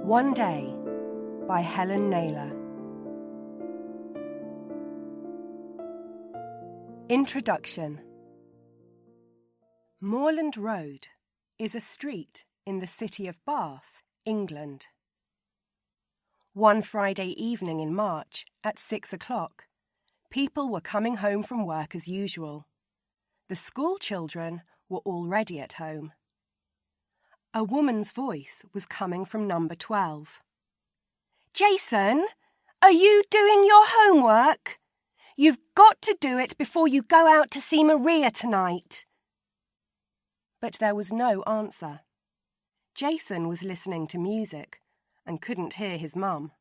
One Day by Helen Naylor. Introduction. Moorland Road is a street in the city of Bath, England. One Friday evening in March at 6 o'clock, people were coming home from work as usual. The school children were already at home. A woman's voice was coming from number 12. "Jason, are you doing your homework? You've got to do it before you go out to see Maria tonight." But there was no answer. Jason was listening to music and couldn't hear his mum.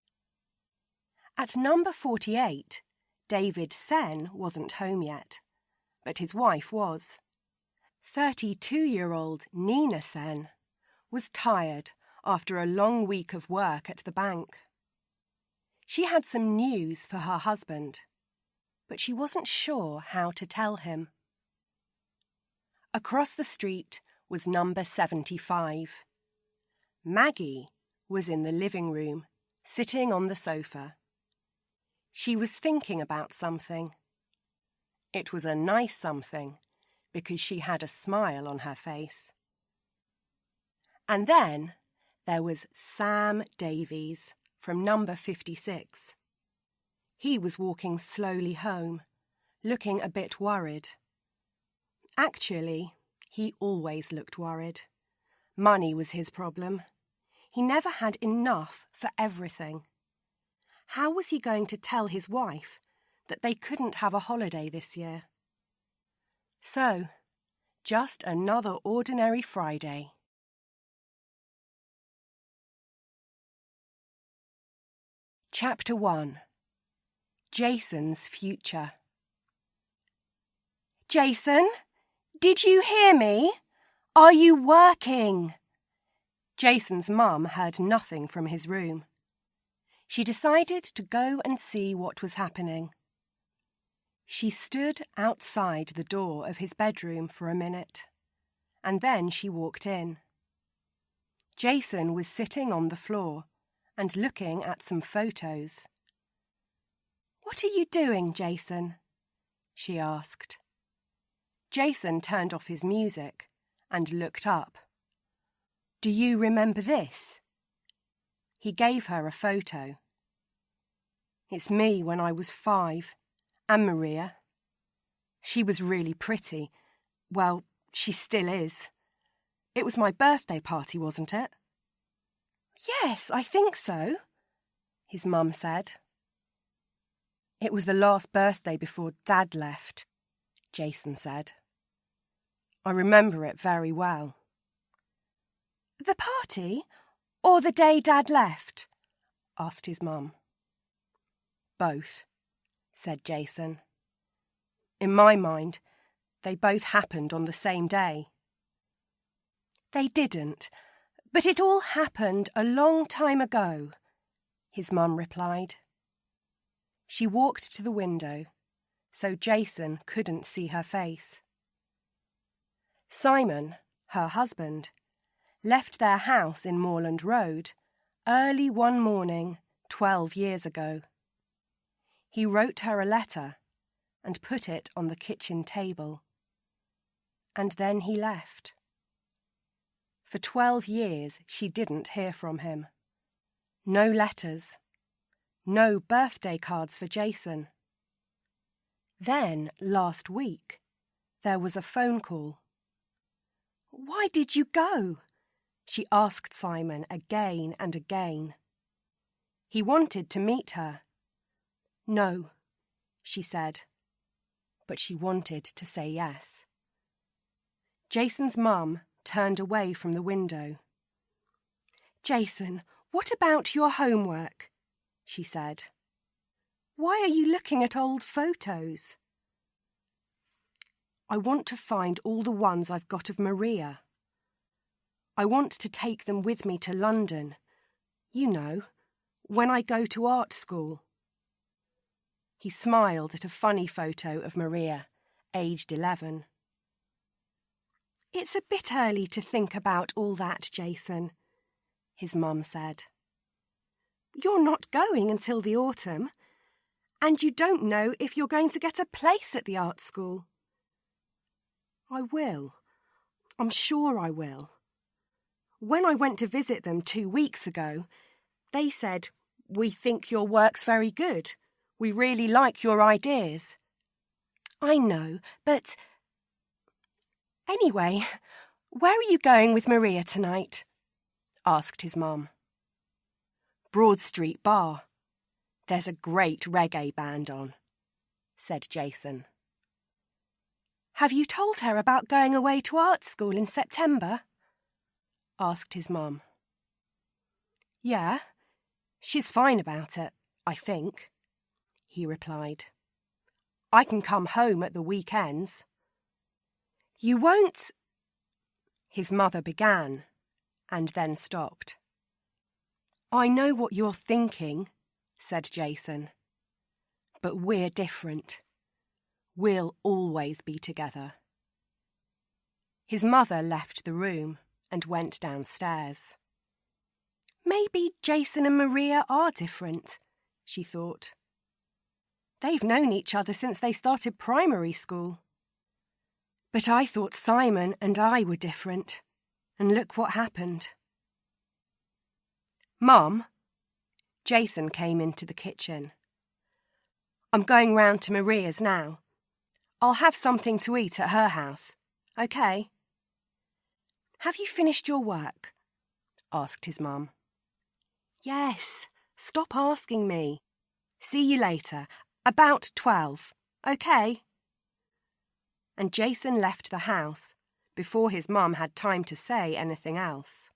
At number 48, David Sen wasn't home yet, but his wife was. 32-year-old Nina Sen was tired after a long week of work at the bank. She had some news for her husband, but she wasn't sure how to tell him. Across the street was number 75. Maggie was in the living room, sitting on the sofa. She was thinking about something. It was a nice something, because she had a smile on her face. And then there was Sam Davies from number 56. He was walking slowly home, looking a bit worried. Actually, he always looked worried. Money was his problem. He never had enough for everything. How was he going to tell his wife that they couldn't have a holiday this year? So, just another ordinary Friday. Chapter 1. Jason's Future. "Jason, did you hear me? Are you working?" Jason's mum heard nothing from his room. She decided to go and see what was happening. She stood outside the door of his bedroom for a minute, and then she walked in. Jason was sitting on the floor and looking at some photos. "What are you doing, Jason?" she asked. Jason turned off his music and looked up. "Do you remember this?" He gave her a photo. "It's me when I was 5. And Maria. She was really pretty. Well, she still is. It was my birthday party, wasn't it?" "Yes, I think so," his mum said. "It was the last birthday before Dad left," Jason said. "I remember it very well." "The party, or the day Dad left?" asked his mum. "Both," said Jason. "In my mind, they both happened on the same day." "They didn't, but it all happened a long time ago," his mum replied. She walked to the window, so Jason couldn't see her face. Simon, her husband, left their house in Moorland Road early one morning 12 years ago. He wrote her a letter and put it on the kitchen table. And then he left. For 12 years she didn't hear from him. No letters. No birthday cards for Jason. Then, last week, there was a phone call. "Why did you go?" she asked Simon again and again. He wanted to meet her. "No," she said, but she wanted to say yes. Jason's mum turned away from the window. "Jason, what about your homework?" she said. "Why are you looking at old photos?" "I want to find all the ones I've got of Maria. I want to take them with me to London, you know, when I go to art school." He smiled at a funny photo of Maria, aged 11. "It's a bit early to think about all that, Jason. his mum said. You're not going until the autumn, and you don't know if you're going to get a place at the art school. I will. I'm sure I will. When I went to visit them 2 weeks ago, they said, "We think your work's very good. We really like your ideas." I know, but... Anyway, where are you going with Maria tonight? Asked his mum. Broad Street Bar. There's a great reggae band on, said Jason. Have you told her about going away to art school in September? Asked his mum. Yeah, she's fine about it, I think, he replied. I can come home at the weekends. You won't... His mother began, and then stopped. I know what you're thinking, said Jason. But we're different. We'll always be together. His mother left the room and went downstairs. Maybe Jason and Maria are different, she thought. They've known each other since they started primary school. But I thought Simon and I were different, and look what happened. Mum, Jason came into the kitchen. I'm going round to Maria's now. I'll have something to eat at her house, OK? Have you finished your work? Asked his mum. Yes, stop asking me. See you later, about 12, OK? And Jason left the house before his mum had time to say anything else.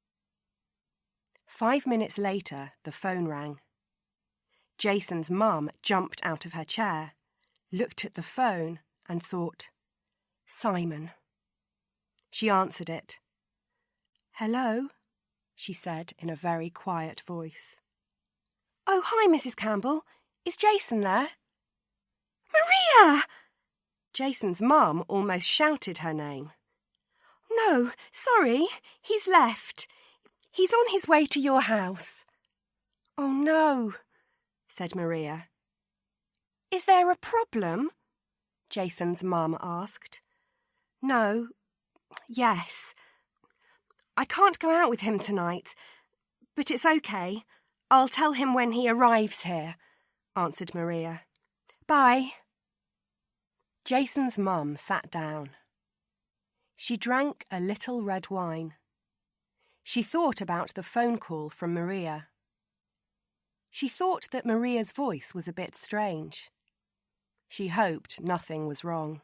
5 minutes later, the phone rang. Jason's mum jumped out of her chair, looked at the phone and thought, Simon. She answered it. Hello, she said in a very quiet voice. Oh, hi, Mrs. Campbell. Is Jason there? Maria! Jason's mum almost shouted her name. No, sorry, he's left. He's on his way to your house. Oh, no, said Maria. Is there a problem? Jason's mum asked. No, yes. I can't go out with him tonight, but it's OK. I'll tell him when he arrives here, answered Maria. Bye. Jason's mum sat down. She drank a little red wine. She thought about the phone call from Maria. She thought that Maria's voice was a bit strange. She hoped nothing was wrong.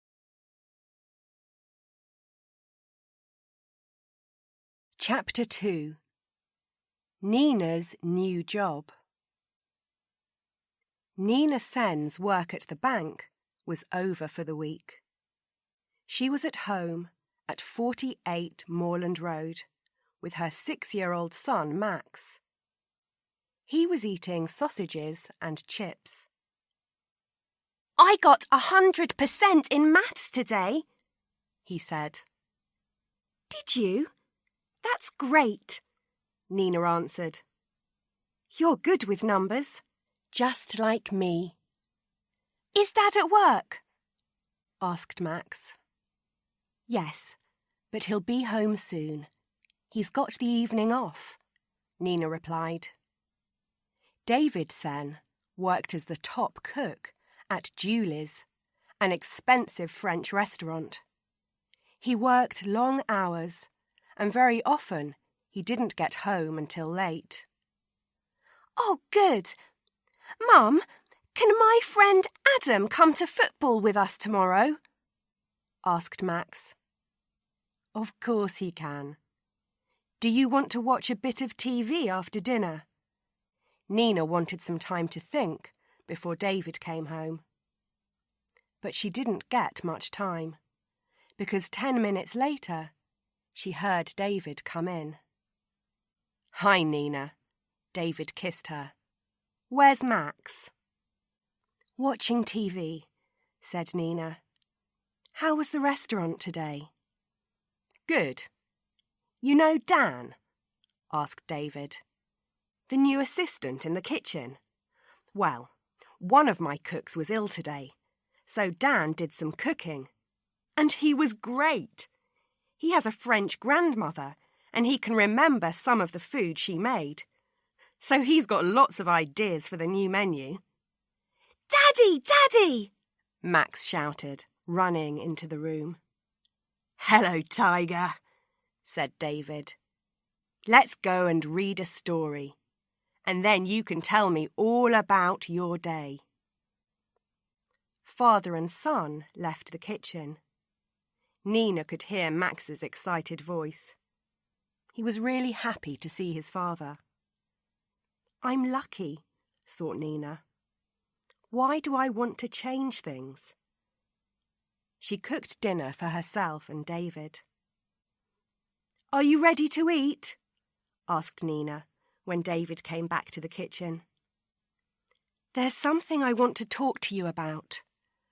Chapter 2. Nina's New Job. Nina Sen's work at the bank was over for the week. She was at home at 48 Moorland Road with her 6-year-old son, Max. He was eating sausages and chips. I got 100% in maths today, he said. Did you? That's great, Nina answered. You're good with numbers, just like me. Is Dad at work? Asked Max. Yes, but he'll be home soon. He's got the evening off, Nina replied. David Sen worked as the top cook at Julie's, an expensive French restaurant. He worked long hours, and very often he didn't get home until late. Oh, good. Mum, can my friend Adam come to football with us tomorrow? Asked Max. Of course he can. Do you want to watch a bit of TV after dinner? Nina wanted some time to think before David came home. But she didn't get much time, because 10 minutes later, she heard David come in. Hi, Nina. David kissed her. Where's Max? Watching TV, said Nina. How was the restaurant today? Good. You know Dan? asked David. The new assistant in the kitchen. Well, one of my cooks was ill today, so Dan did some cooking. And he was great. He has a French grandmother, and he can remember some of the food she made. So he's got lots of ideas for the new menu. Daddy! Daddy! Max shouted, running into the room. Hello, Tiger, said David. Let's go and read a story, and then you can tell me all about your day. Father and son left the kitchen. Nina could hear Max's excited voice. He was really happy to see his father. I'm lucky, thought Nina. Why do I want to change things? She cooked dinner for herself and David. Are you ready to eat? Asked Nina when David came back to the kitchen. There's something I want to talk to you about.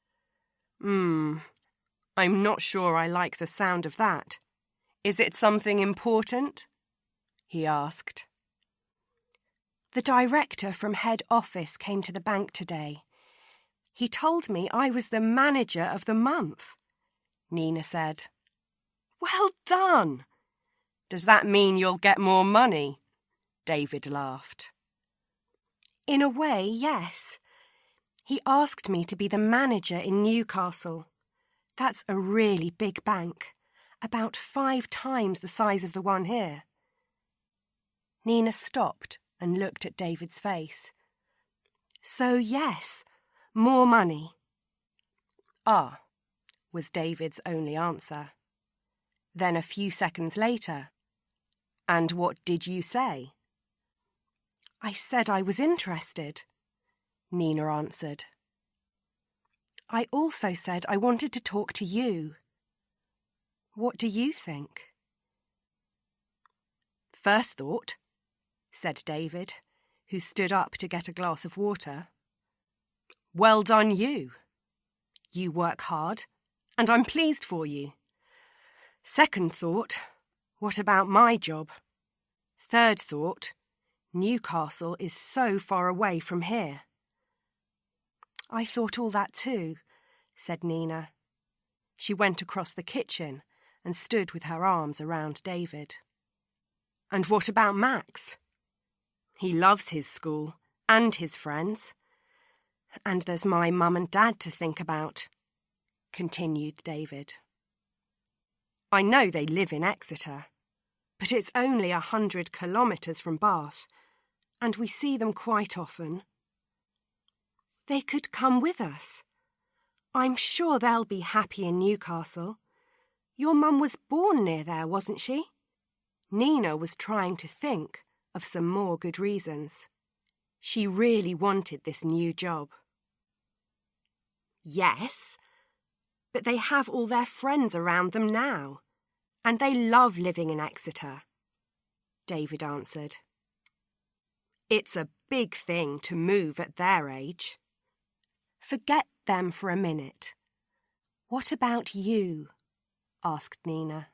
I'm not sure I like the sound of that. Is it something important? He asked. The director from head office came to the bank today. He told me I was the manager of the month, Nina said. Well done! Does that mean you'll get more money? David laughed. In a way, yes. He asked me to be the manager in Newcastle. That's a really big bank, about 5 times the size of the one here. Nina stopped and looked at David's face. So yes, more money. Ah, was David's only answer. Then a few seconds later, and what did you say? I said I was interested, Nina answered. I also said I wanted to talk to you. What do you think? First thought, said David, who stood up to get a glass of water. Well done you. You work hard, and I'm pleased for you. Second thought, what about my job? Third thought, Newcastle is so far away from here. I thought all that too, said Nina. She went across the kitchen and stood with her arms around David. And what about Max? He loves his school and his friends. And there's my mum and dad to think about, continued David. I know they live in Exeter, but it's only 100 kilometres from Bath, and we see them quite often. They could come with us. I'm sure they'll be happy in Newcastle. Your mum was born near there, wasn't she? Nina was trying to think of some more good reasons. She really wanted this new job. Yes, but they have all their friends around them now, and they love living in Exeter, David answered. It's a big thing to move at their age. Forget them for a minute. What about you? Asked Nina.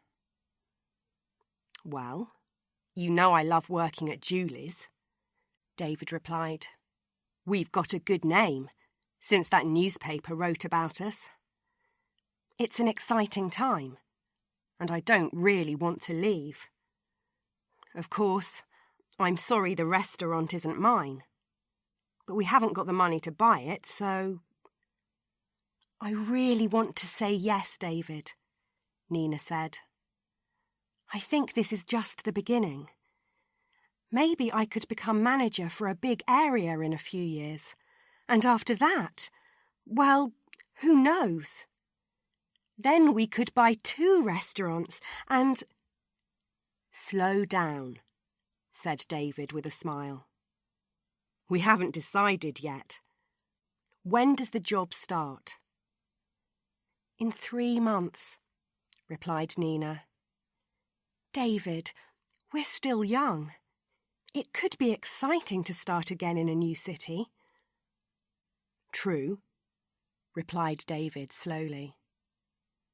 Well, you know I love working at Julie's, David replied. We've got a good name since that newspaper wrote about us. It's an exciting time, and I don't really want to leave. Of course, I'm sorry the restaurant isn't mine, but we haven't got the money to buy it, so... I really want to say yes, David, Nina said. I think this is just the beginning. Maybe I could become manager for a big area in a few years, and after that, well, who knows? Then we could buy 2 restaurants and... Slow down, said David with a smile. We haven't decided yet. When does the job start? In 3 months, replied Nina. David, we're still young. It could be exciting to start again in a new city. True, replied David slowly.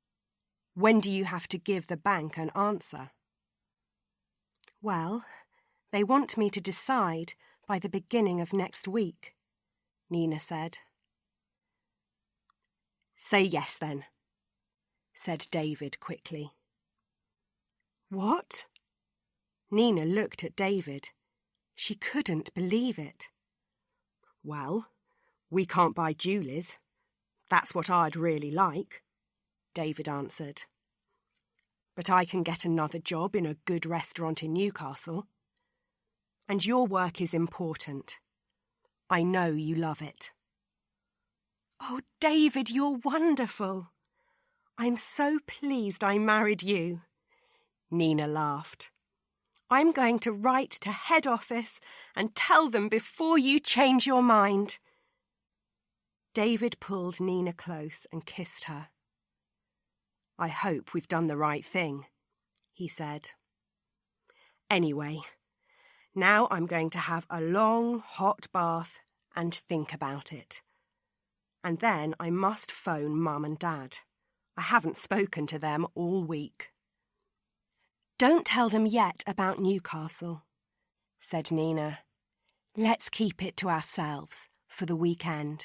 When do you have to give the bank an answer? Well, They want me to decide by the beginning of next week, Nina said. Say yes, then, said David quickly. What? Nina looked at David. She couldn't believe it. Well, we can't buy Julie's. That's what I'd really like, David answered. But I can get another job in a good restaurant in Newcastle. And your work is important. I know you love it. Oh, David, you're wonderful. I'm so pleased I married you. Nina laughed. I'm going to write to head office and tell them before you change your mind. David pulled Nina close and kissed her. I hope we've done the right thing, he said. Anyway, now I'm going to have a long, hot bath and think about it. And then I must phone Mum and Dad. I haven't spoken to them all week. Don't tell them yet about Newcastle, said Nina. Let's keep it to ourselves for the weekend.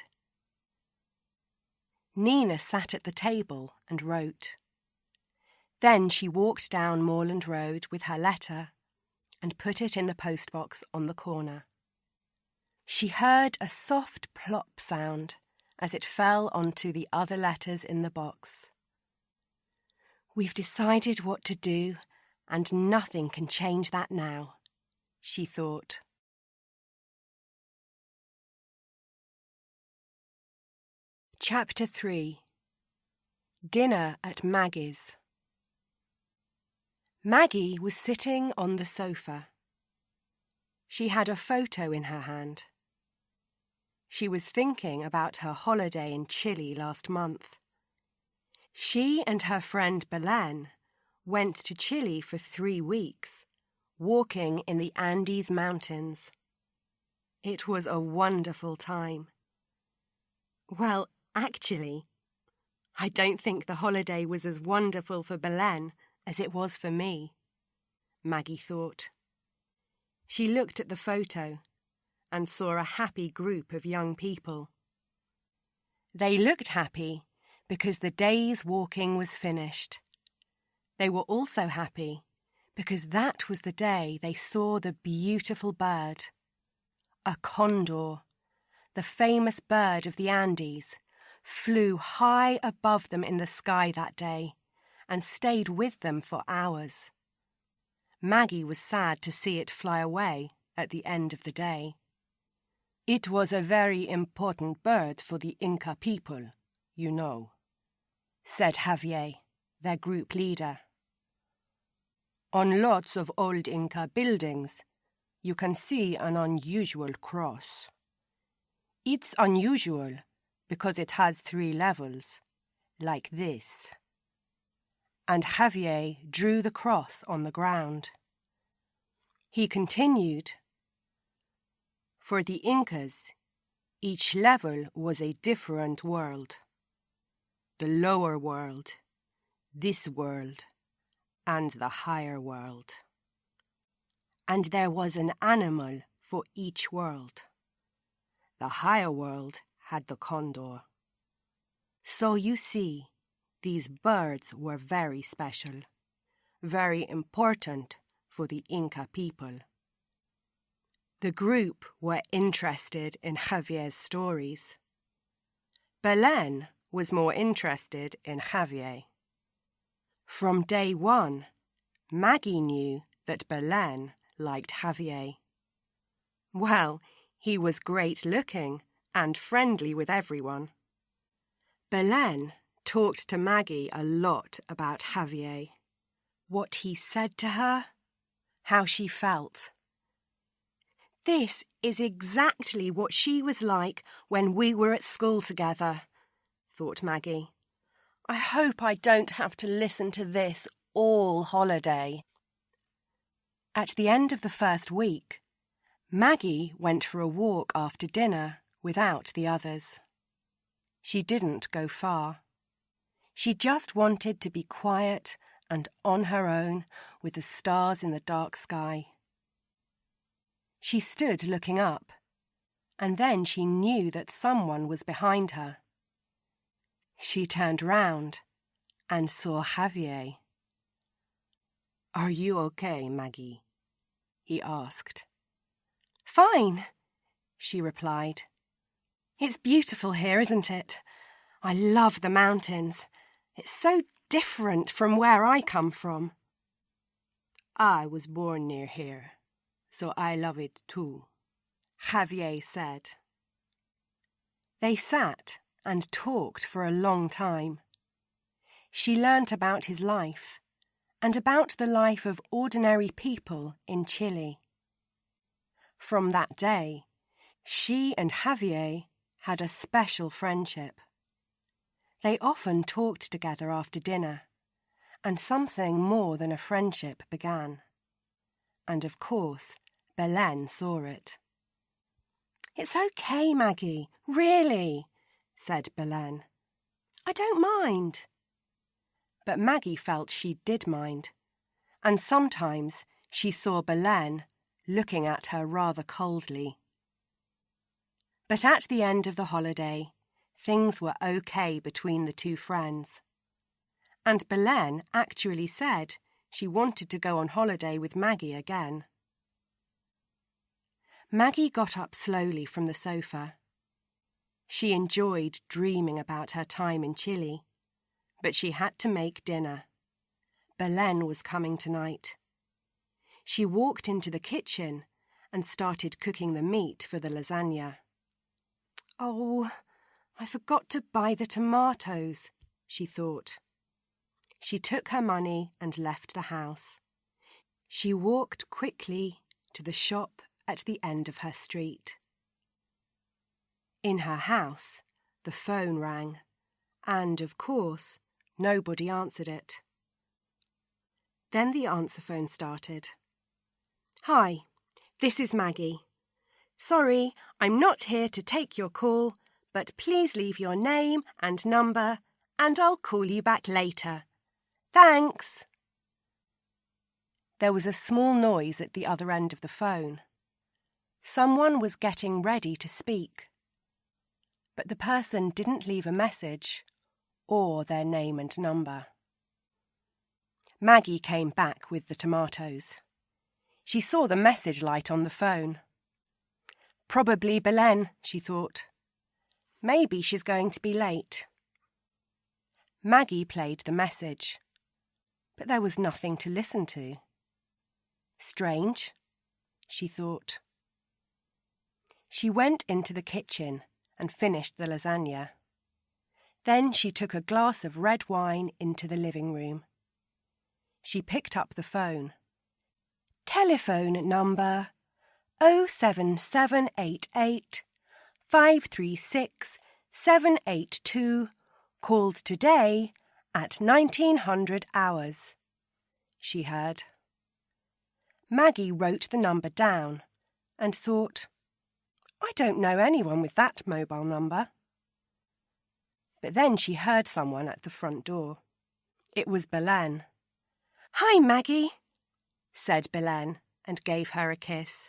Nina sat at the table and wrote. Then she walked down Moorland Road with her letter and put it in the postbox on the corner. She heard a soft plop sound as it fell onto the other letters in the box. We've decided what to do, and nothing can change that now, she thought. Chapter 3. Dinner at Maggie's. Maggie was sitting on the sofa. She had a photo in her hand. She was thinking about her holiday in Chile last month. She and her friend Belen went to Chile for 3 weeks, walking in the Andes Mountains. It was a wonderful time. Well, actually, I don't think the holiday was as wonderful for Belen as it was for me, Maggie thought. She looked at the photo and saw a happy group of young people. They looked happy because the day's walking was finished. They were also happy because that was the day they saw the beautiful bird. A condor, the famous bird of the Andes, flew high above them in the sky that day and stayed with them for hours. Maggie was sad to see it fly away at the end of the day. It was a very important bird for the Inca people, you know, said Javier, their group leader. On lots of old Inca buildings, you can see an unusual cross. It's unusual because it has 3 levels, like this. And Javier drew the cross on the ground. He continued, for the Incas, each level was a different world. The lower world, this world, and the higher world. And there was an animal for each world. The higher world had the condor. So you see, these birds were very special, very important for the Inca people. The group were interested in Javier's stories. Belen was more interested in Javier. From day one, Maggie knew that Belen liked Javier. Well, he was great-looking and friendly with everyone. Belen talked to Maggie a lot about Javier, what he said to her, how she felt. This is exactly what she was like when we were at school together, thought Maggie. I hope I don't have to listen to this all holiday. At the end of the first week, Maggie went for a walk after dinner without the others. She didn't go far. She just wanted to be quiet and on her own with the stars in the dark sky. She stood looking up, and then she knew that someone was behind her. She turned round and saw Javier. "Are you okay, Maggie?" he asked. "Fine," she replied. "It's beautiful here, isn't it? I love the mountains. It's so different from where I come from." "I was born near here, so I love it too," Javier said. They sat and talked for a long time. She learnt about his life and about the life of ordinary people in Chile. From that day, she and Javier had a special friendship. They often talked together after dinner, and something more than a friendship began. And of course, Belen saw it. "It's okay, Maggie, really," said Belen. "I don't mind." But Maggie felt she did mind, and sometimes she saw Belen looking at her rather coldly. But at the end of the holiday, things were okay between the two friends. And Belen actually said she wanted to go on holiday with Maggie again. Maggie got up slowly from the sofa. She enjoyed dreaming about her time in Chile, but she had to make dinner. Belen was coming tonight. She walked into the kitchen and started cooking the meat for the lasagna. "Oh, I forgot to buy the tomatoes," she thought. She took her money and left the house. She walked quickly to the shop at the end of her street. In her house, the phone rang, and, of course, nobody answered it. Then the answer phone started. "Hi, this is Maggie. Sorry, I'm not here to take your call, but please leave your name and number, and I'll call you back later. Thanks." There was a small noise at the other end of the phone. Someone was getting ready to speak. But the person didn't leave a message or their name and number. Maggie came back with the tomatoes. She saw the message light on the phone. Probably Belen, she thought. Maybe she's going to be late. Maggie played the message, but there was nothing to listen to. Strange, she thought. She went into the kitchen and finished the lasagna. Then she took a glass of red wine into the living room. She picked up the phone. Telephone number 07788 536 782, called today at 1900 hours, she heard. Maggie wrote the number down and thought, I don't know anyone with that mobile number. But then she heard someone at the front door. It was Belen. Hi, Maggie, said Belen and gave her a kiss.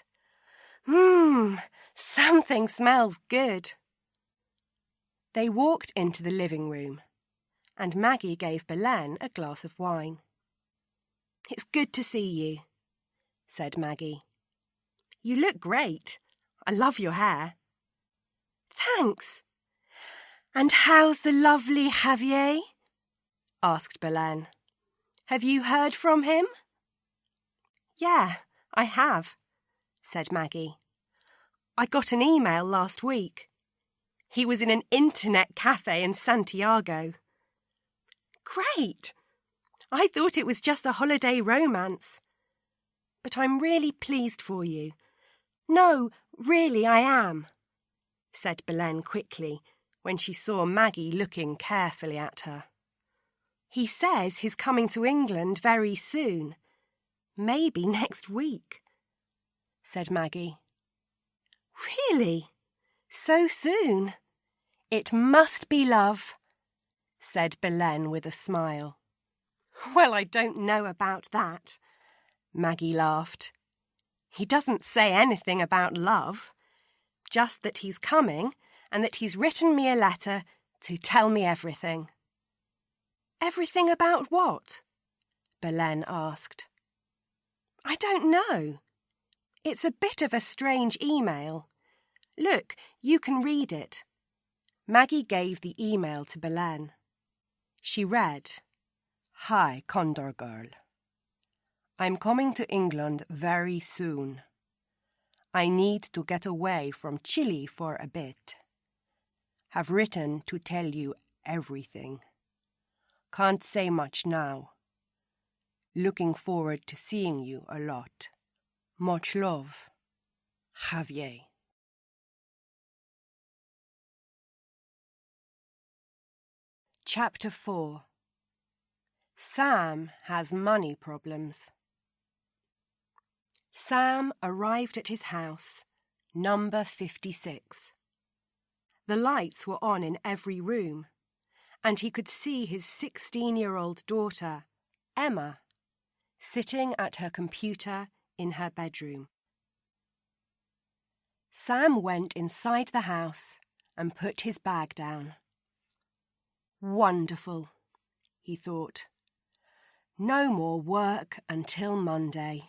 Something smells good. They walked into the living room, and Maggie gave Belen a glass of wine. It's good to see you, said Maggie. You look great. I love your hair. Thanks. And how's the lovely Javier? Asked Belen. Have you heard from him? Yeah, I have, said Maggie. I got an email last week. He was in an internet cafe in Santiago. Great! I thought it was just a holiday romance. But I'm really pleased for you. No, really I am, said Belen quickly when she saw Maggie looking carefully at her. He says he's coming to England very soon. Maybe next week, said Maggie. Really? So soon? It must be love, said Belen with a smile. Well, I don't know about that, Maggie laughed. He doesn't say anything about love, just that he's coming and that he's written me a letter to tell me everything. Everything about what? Belen asked. I don't know. It's a bit of a strange email. Look, you can read it. Maggie gave the email to Belen. She read, Hi, Condor Girl. I'm coming to England very soon. I need to get away from Chile for a bit. Have written to tell you everything. Can't say much now. Looking forward to seeing you a lot. Much love, Javier. Chapter 4. Sam has money problems. Sam arrived at his house, number 56. The lights were on in every room, and he could see his 16-year-old daughter, Emma, sitting at her computer in her bedroom. Sam went inside the house and put his bag down. Wonderful, he thought. No more work until Monday.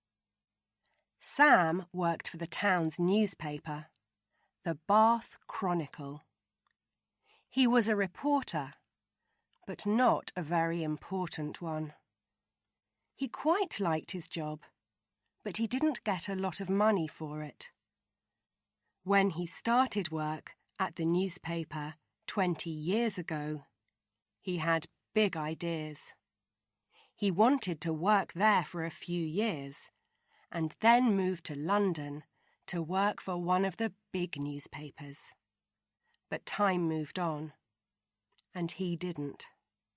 Sam worked for the town's newspaper, the Bath Chronicle. He was a reporter, but not a very important one. He quite liked his job, but he didn't get a lot of money for it. When he started work at the newspaper 20 years ago, he had big ideas. He wanted to work there for a few years and then move to London to work for one of the big newspapers. But time moved on, and he didn't.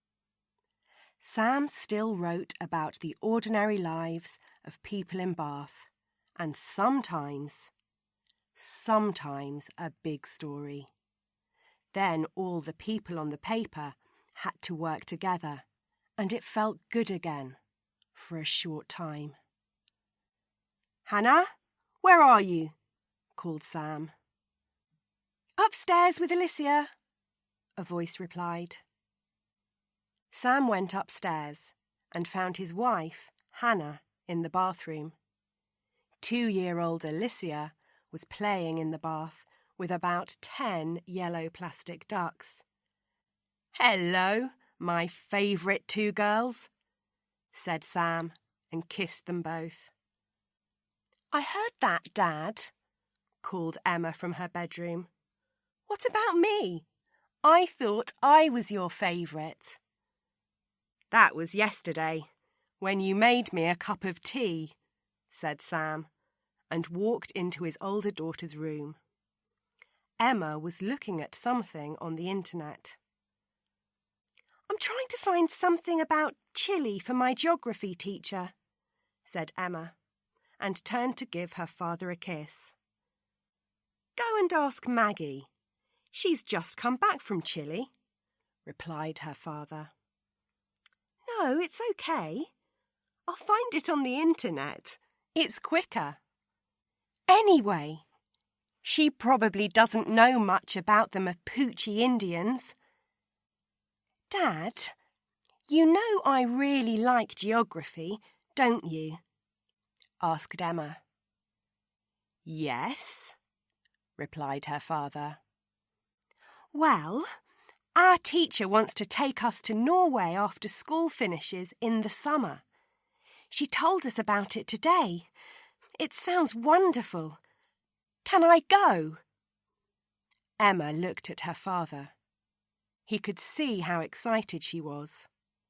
Sam still wrote about the ordinary lives of people in Bath, and sometimes a big story. Then all the people on the paper had to work together, and it felt good again for a short time. Hannah, where are you? Called Sam. Upstairs with Alicia, a voice replied. Sam went upstairs and found his wife, Hannah, in the bathroom. 2-year-old Alicia was playing in the bath with about 10 yellow plastic ducks. Hello, my favourite 2 girls, said Sam and kissed them both. I heard that, Dad, called Emma from her bedroom. What about me? I thought I was your favourite. That was yesterday, when you made me a cup of tea, said Sam, and walked into his older daughter's room. Emma was looking at something on the internet. I'm trying to find something about Chile for my geography teacher, said Emma, and turned to give her father a kiss. Go and ask Maggie. She's just come back from Chile, replied her father. No, it's okay. I'll find it on the internet. It's quicker. Anyway, she probably doesn't know much about the Mapuche Indians. Dad, you know I really like geography, don't you? Asked Emma. Yes, replied her father. Well, our teacher wants to take us to Norway after school finishes in the summer. She told us about it today. It sounds wonderful. Can I go? Emma looked at her father. He could see how excited she was.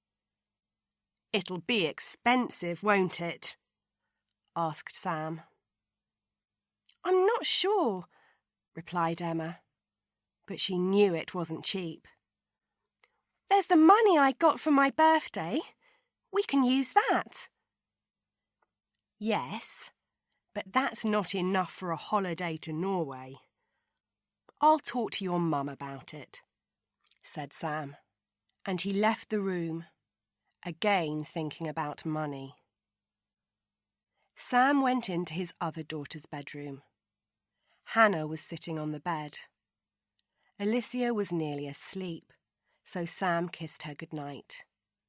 It'll be expensive, won't it? Asked Sam. I'm not sure, replied Emma, but she knew it wasn't cheap. There's the money I got for my birthday. We can use that. Yes, but that's not enough for a holiday to Norway. I'll talk to your mum about it, said Sam, and he left the room, again thinking about money. Sam went into his other daughter's bedroom. Hannah was sitting on the bed. Alicia was nearly asleep, so Sam kissed her goodnight.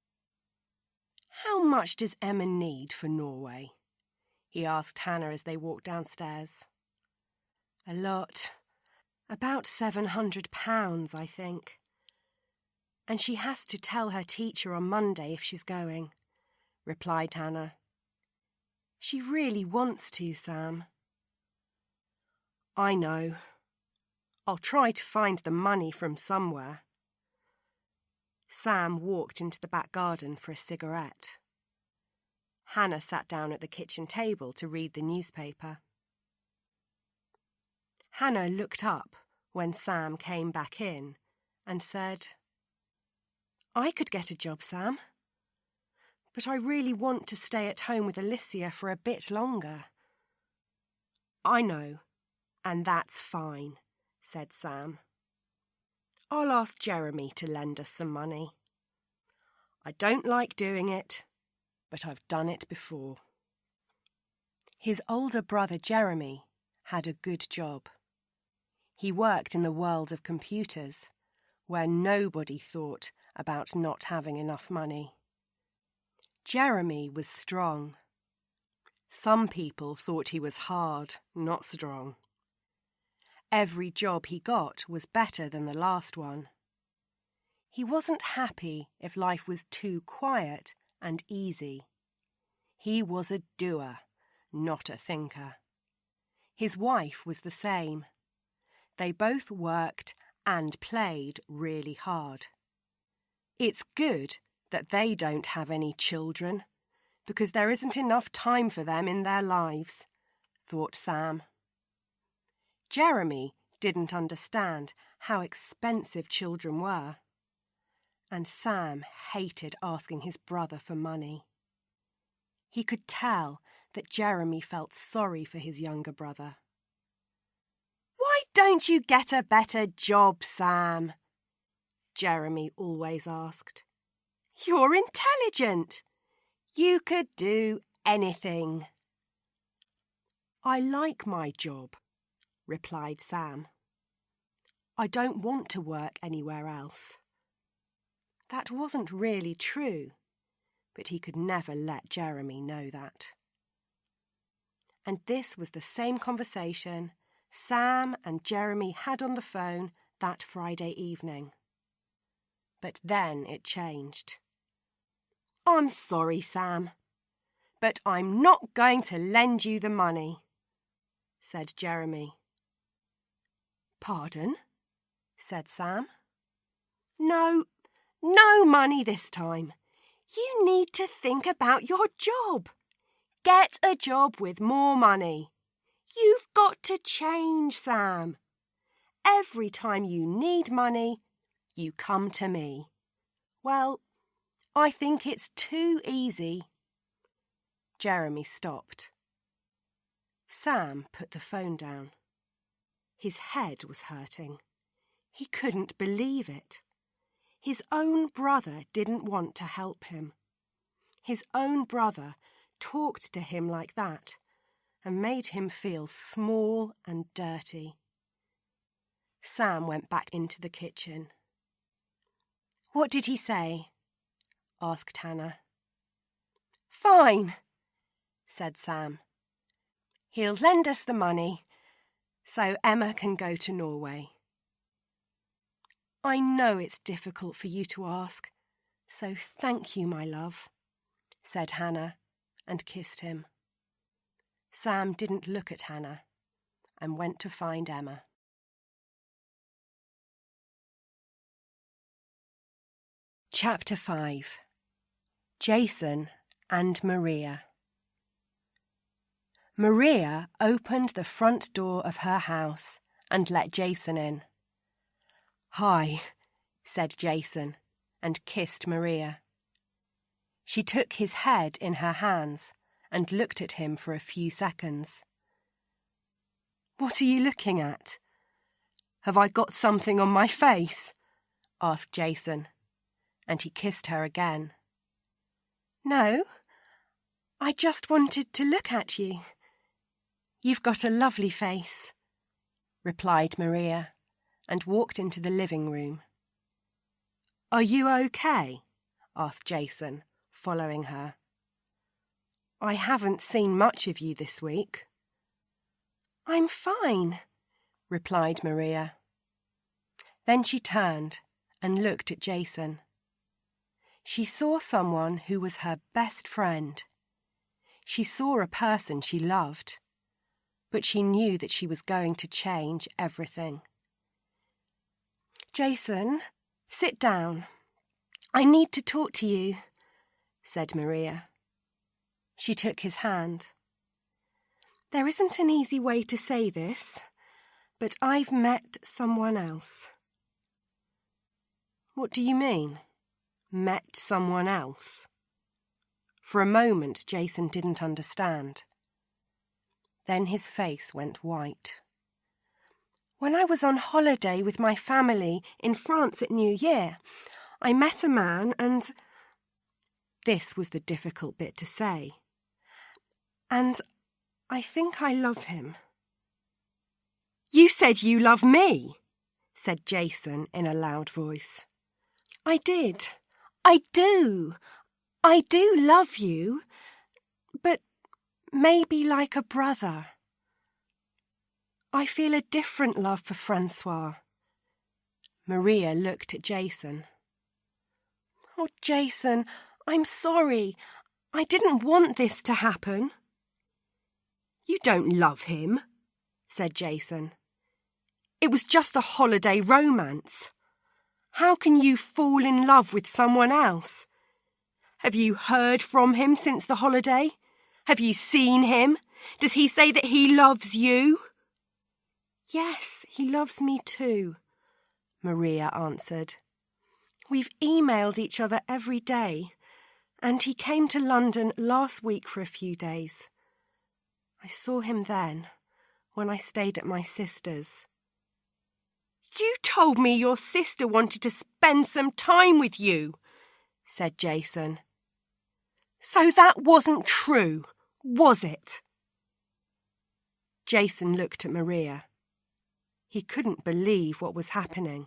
"How much does Emma need for Norway?" he asked Hannah as they walked downstairs. "A lot. About £700, I think. And she has to tell her teacher on Monday if she's going," replied Hannah. "She really wants to, Sam." "I know. I'll try to find the money from somewhere." Sam walked into the back garden for a cigarette. Hannah sat down at the kitchen table to read the newspaper. Hannah looked up when Sam came back in and said, "I could get a job, Sam. But I really want to stay at home with Alicia for a bit longer." "I know, and that's fine," said Sam. "I'll ask Jeremy to lend us some money. I don't like doing it, but I've done it before." His older brother Jeremy had a good job. He worked in the world of computers, where nobody thought about not having enough money. Jeremy was strong. Some people thought he was hard, not strong. Every job he got was better than the last one. He wasn't happy if life was too quiet and easy. He was a doer, not a thinker. His wife was the same. They both worked and played really hard. It's good that they don't have any children, because there isn't enough time for them in their lives, thought Sam. Jeremy didn't understand how expensive children were, and Sam hated asking his brother for money. He could tell that Jeremy felt sorry for his younger brother. "Why don't you get a better job, Sam?" Jeremy always asked. "You're intelligent. You could do anything." "I like my job," replied Sam. "I don't want to work anywhere else." That wasn't really true, but he could never let Jeremy know that. And this was the same conversation Sam and Jeremy had on the phone that Friday evening. But then it changed. "I'm sorry, Sam, but I'm not going to lend you the money," said Jeremy. "Pardon?" said Sam. No money this time. You need to think about your job. Get a job with more money. You've got to change, Sam. Every time you need money, you come to me. Well, I think it's too easy." Jeremy stopped. Sam put the phone down. His head was hurting. He couldn't believe it. His own brother didn't want to help him. His own brother talked to him like that and made him feel small and dirty. Sam went back into the kitchen. "What did he say?" asked Hannah. "Fine," said Sam. "He'll lend us the money so Emma can go to Norway." "I know it's difficult for you to ask, so thank you, my love," said Hannah and kissed him. Sam didn't look at Hannah and went to find Emma. Chapter 5. Jason and Maria. Maria opened the front door of her house and let Jason in. "Hi," said Jason, and kissed Maria. She took his head in her hands and looked at him for a few seconds. "What are you looking at? Have I got something on my face?" asked Jason, and he kissed her again. "No, I just wanted to look at you. You've got a lovely face, replied Maria, and walked into the living room. Are you okay? Asked Jason, following her. I haven't seen much of you this week. I'm fine, replied Maria. Then she turned and looked at Jason. She saw someone who was her best friend. She saw a person she loved, but she knew that she was going to change everything. Jason, sit down. I need to talk to you, said Maria. She took his hand. There isn't an easy way to say this, but I've met someone else. What do you mean, met someone else? For a moment, Jason didn't understand. Then his face went white. When I was on holiday with my family in France at New Year, I met a man and... This was the difficult bit to say. And I think I love him. You said you love me, said Jason in a loud voice. I did. I do. I do love you, but maybe like a brother. I feel a different love for Francois. Maria looked at Jason. Oh, Jason, I'm sorry. I didn't want this to happen. You don't love him, said Jason. It was just a holiday romance. How can you fall in love with someone else? Have you heard from him since the holiday? Have you seen him? Does he say that he loves you? Yes, he loves me too, Maria answered. We've emailed each other every day, and he came to London last week for a few days. I saw him then, when I stayed at my sister's. You told me your sister wanted to spend some time with you, said Jason. So that wasn't true, was it? Jason looked at Maria. He couldn't believe what was happening.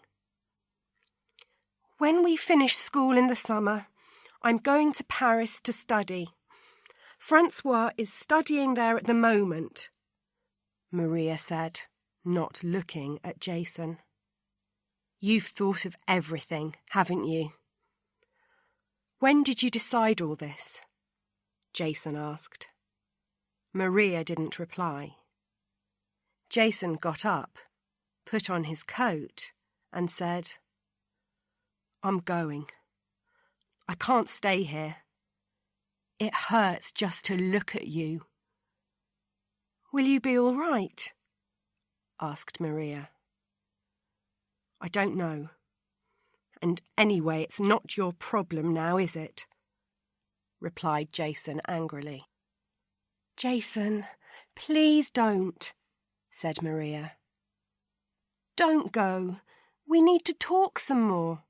When we finish school in the summer, I'm going to Paris to study. Francois is studying there at the moment, Maria said, not looking at Jason. You've thought of everything, haven't you? When did you decide all this? Jason asked. Maria didn't reply. Jason got up, put on his coat, and said, I'm going. I can't stay here. It hurts just to look at you. Will you be all right? Asked Maria. I don't know. And anyway, it's not your problem now, is it? Replied Jason angrily. Jason, please don't, said Maria. Don't go. We need to talk some more.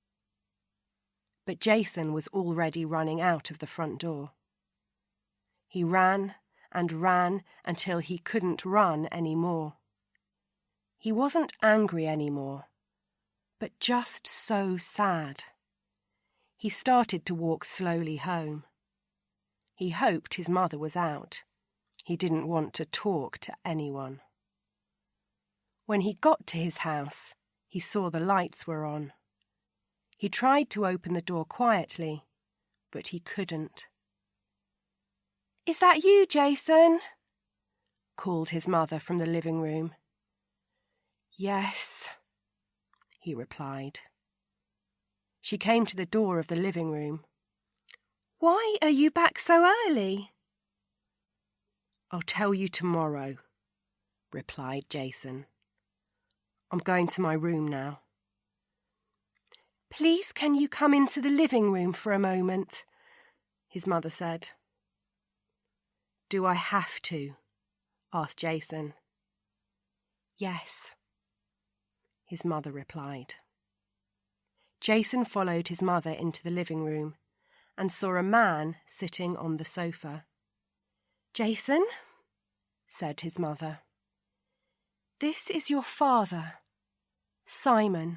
But Jason was already running out of the front door. He ran and ran until he couldn't run any more. He wasn't angry anymore, but just so sad. He started to walk slowly home. He hoped his mother was out. He didn't want to talk to anyone. When he got to his house, he saw the lights were on. He tried to open the door quietly, but he couldn't. Is that you, Jason? Called his mother from the living room. Yes, he replied. She came to the door of the living room. Why are you back so early? I'll tell you tomorrow, replied Jason. I'm going to my room now. Please, can you come into the living room for a moment? His mother said. Do I have to? Asked Jason. Yes, his mother replied. Jason followed his mother into the living room and saw a man sitting on the sofa. "Jason," said his mother, "this is your father, Simon."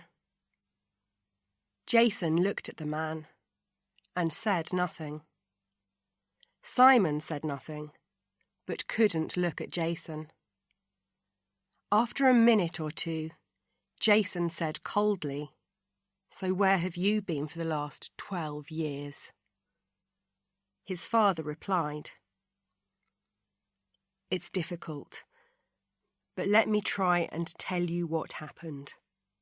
Jason looked at the man and said nothing. Simon said nothing, but couldn't look at Jason. After a minute or two, Jason said coldly, "So where have you been for the last 12 years?" His father replied, "It's difficult, but let me try and tell you what happened."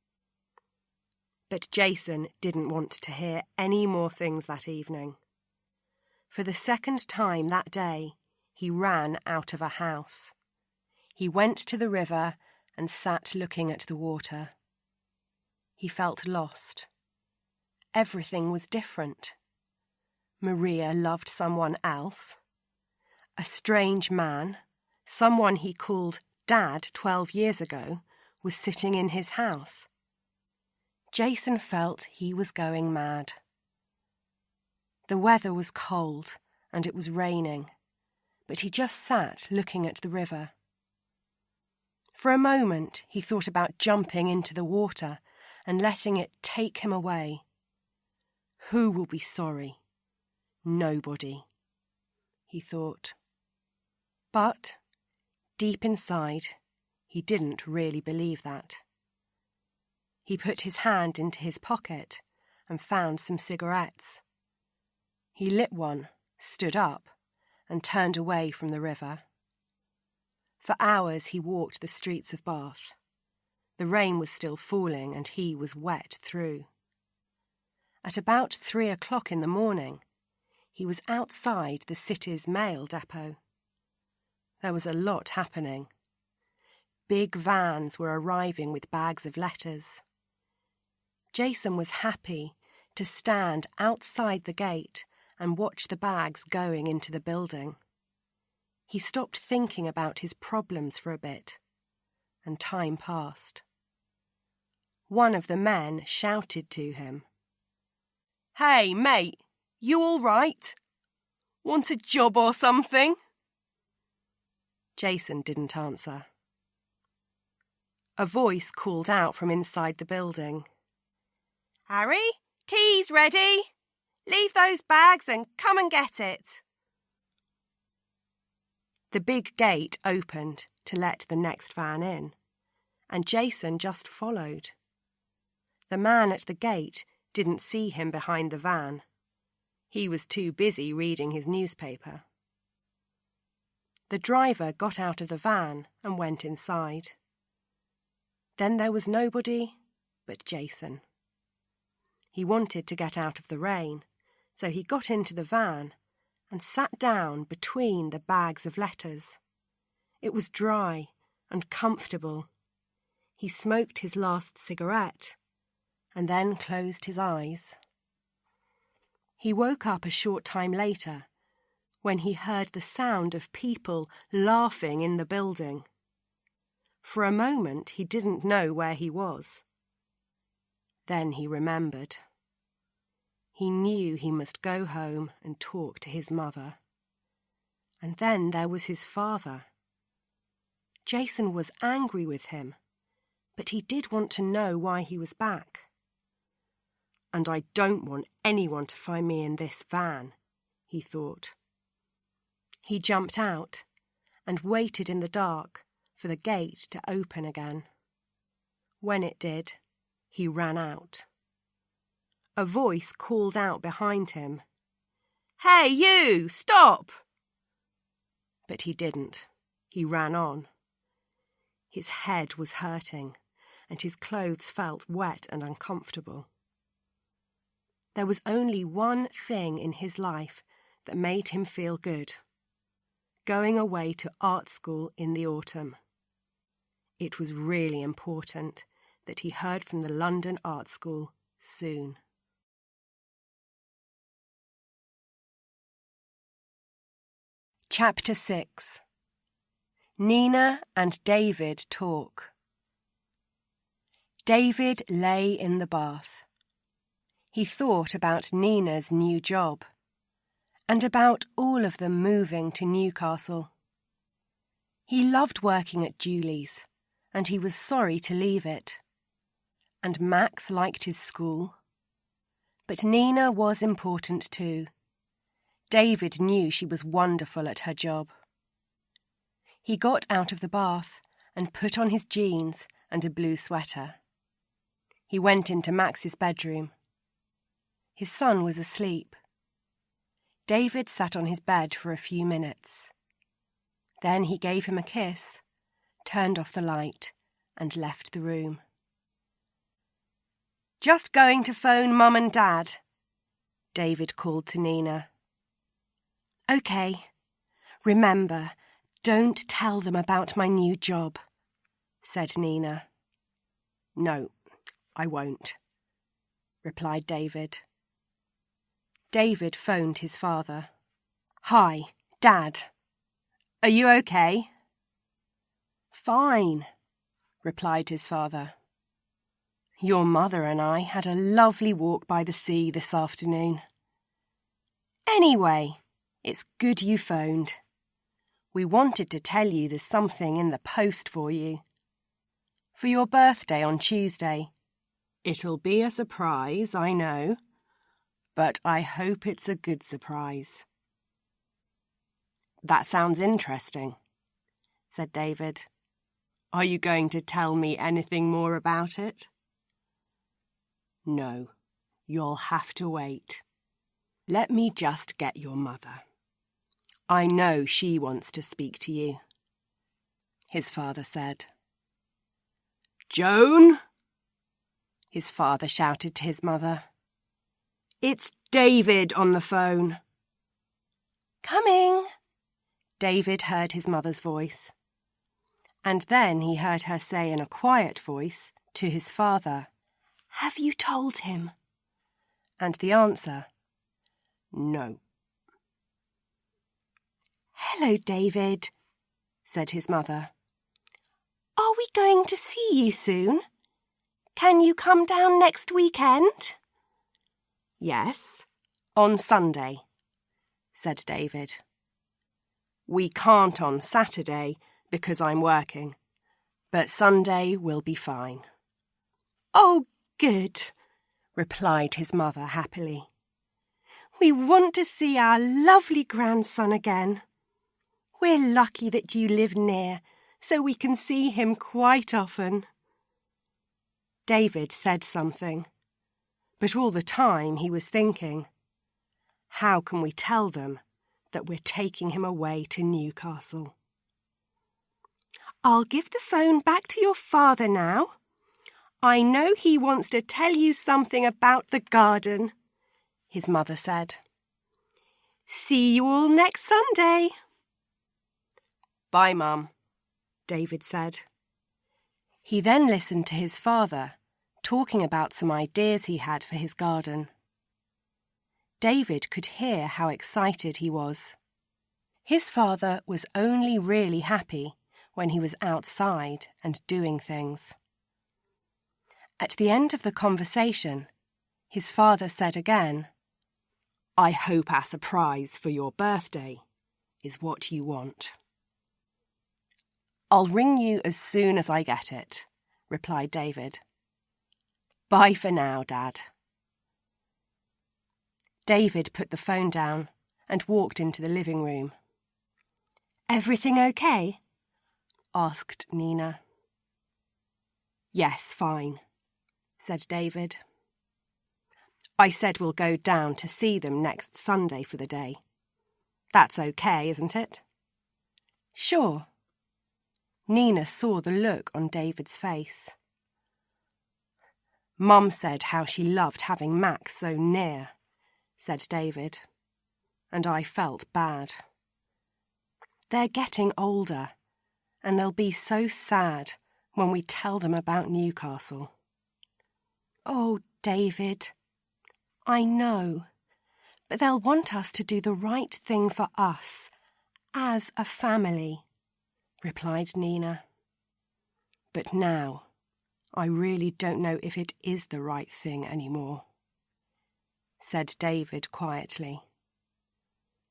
But Jason didn't want to hear any more things that evening. For the second time that day, he ran out of a house. He went to the river and sat looking at the water. He felt lost. Everything was different. Maria loved someone else. A strange man, someone he called Dad 12 years ago, was sitting in his house. Jason felt he was going mad. The weather was cold and it was raining, but he just sat looking at the river. For a moment he thought about jumping into the water and letting it take him away. Who will be sorry? Nobody, he thought. But, deep inside, he didn't really believe that. He put his hand into his pocket and found some cigarettes. He lit one, stood up, and turned away from the river. For hours he walked the streets of Bath. The rain was still falling and he was wet through. At about 3 o'clock in the morning, he was outside the city's mail depot. There was a lot happening. Big vans were arriving with bags of letters. Jason was happy to stand outside the gate and watch the bags going into the building. He stopped thinking about his problems for a bit, and time passed. One of the men shouted to him, "Hey, mate, you all right? Want a job or something?" Jason didn't answer. A voice called out from inside the building, "Harry, tea's ready. Leave those bags and come and get it." The big gate opened to let the next van in, and Jason just followed. The man at the gate didn't see him behind the van. He was too busy reading his newspaper. The driver got out of the van and went inside. Then there was nobody but Jason. He wanted to get out of the rain, so he got into the van and sat down between the bags of letters. It was dry and comfortable. He smoked his last cigarette and then closed his eyes. He woke up a short time later when he heard the sound of people laughing in the building. For a moment he didn't know where he was. Then he remembered. He knew he must go home and talk to his mother. And then there was his father. Jason was angry with him, but he did want to know why he was back. "And I don't want anyone to find me in this van," he thought. He jumped out and waited in the dark for the gate to open again. When it did, he ran out. A voice called out behind him, "Hey, you! Stop!" But he didn't. He ran on. His head was hurting, and his clothes felt wet and uncomfortable. There was only one thing in his life that made him feel good: going away to art school in the autumn. It was really important that he heard from the London Art School soon. Chapter 6. Nina and David talk. David lay in the bath. He thought about Nina's new job. and about all of them moving to Newcastle. He loved working at Julie's, and he was sorry to leave it. And Max liked his school. But Nina was important too. David knew she was wonderful at her job. He got out of the bath and put on his jeans and a blue sweater. He went into Max's bedroom. His son was asleep. David sat on his bed for a few minutes. Then he gave him a kiss, turned off the light, and left the room. "Just going to phone Mum and Dad," David called to Nina. "OK. Remember, don't tell them about my new job," said Nina. "No, I won't," replied David. David phoned his father. "Hi, Dad. Are you OK?" "Fine," replied his father. "Your mother and I had a lovely walk by the sea this afternoon. Anyway, it's good you phoned. We wanted to tell you there's something in the post for you. For your birthday on Tuesday. It'll be a surprise, I know, but I hope it's a good surprise." "That sounds interesting," said David. "Are you going to tell me anything more about it?" "No, you'll have to wait. Let me just get your mother. I know she wants to speak to you," his father said. "Joan!" his father shouted to his mother. "It's David on the phone." "Coming," David heard his mother's voice. And then he heard her say in a quiet voice to his father, "Have you told him?" And the answer, "No." "Hello, David," said his mother. "Are we going to see you soon? Can you come down next weekend?" "Yes, on Sunday," said David. "We can't on Saturday because I'm working, but Sunday will be fine." "Oh, good," replied his mother happily. "We want to see our lovely grandson again. We're lucky that you live near, so we can see him quite often." David said something, but all the time he was thinking, how can we tell them that we're taking him away to Newcastle? "I'll give the phone back to your father now. I know he wants to tell you something about the garden," his mother said. "See you all next Sunday." "Bye, Mum," David said. He then listened to his father talking about some ideas he had for his garden. David could hear how excited he was. His father was only really happy when he was outside and doing things. At the end of the conversation, his father said again, "I hope our surprise for your birthday is what you want." "I'll ring you as soon as I get it," replied David. "Bye for now, Dad." David put the phone down and walked into the living room. "Everything okay?" asked Nina. "Yes, fine," said David. "I said we'll go down to see them next Sunday for the day. That's okay, isn't it?" "Sure." Nina saw the look on David's face. "Mum said how she loved having Max so near," said David, "and I felt bad. They're getting older, and they'll be so sad when we tell them about Newcastle." "Oh, David, I know, but they'll want us to do the right thing for us, as a family," replied Nina. "But now, I really don't know if it is the right thing anymore," said David quietly.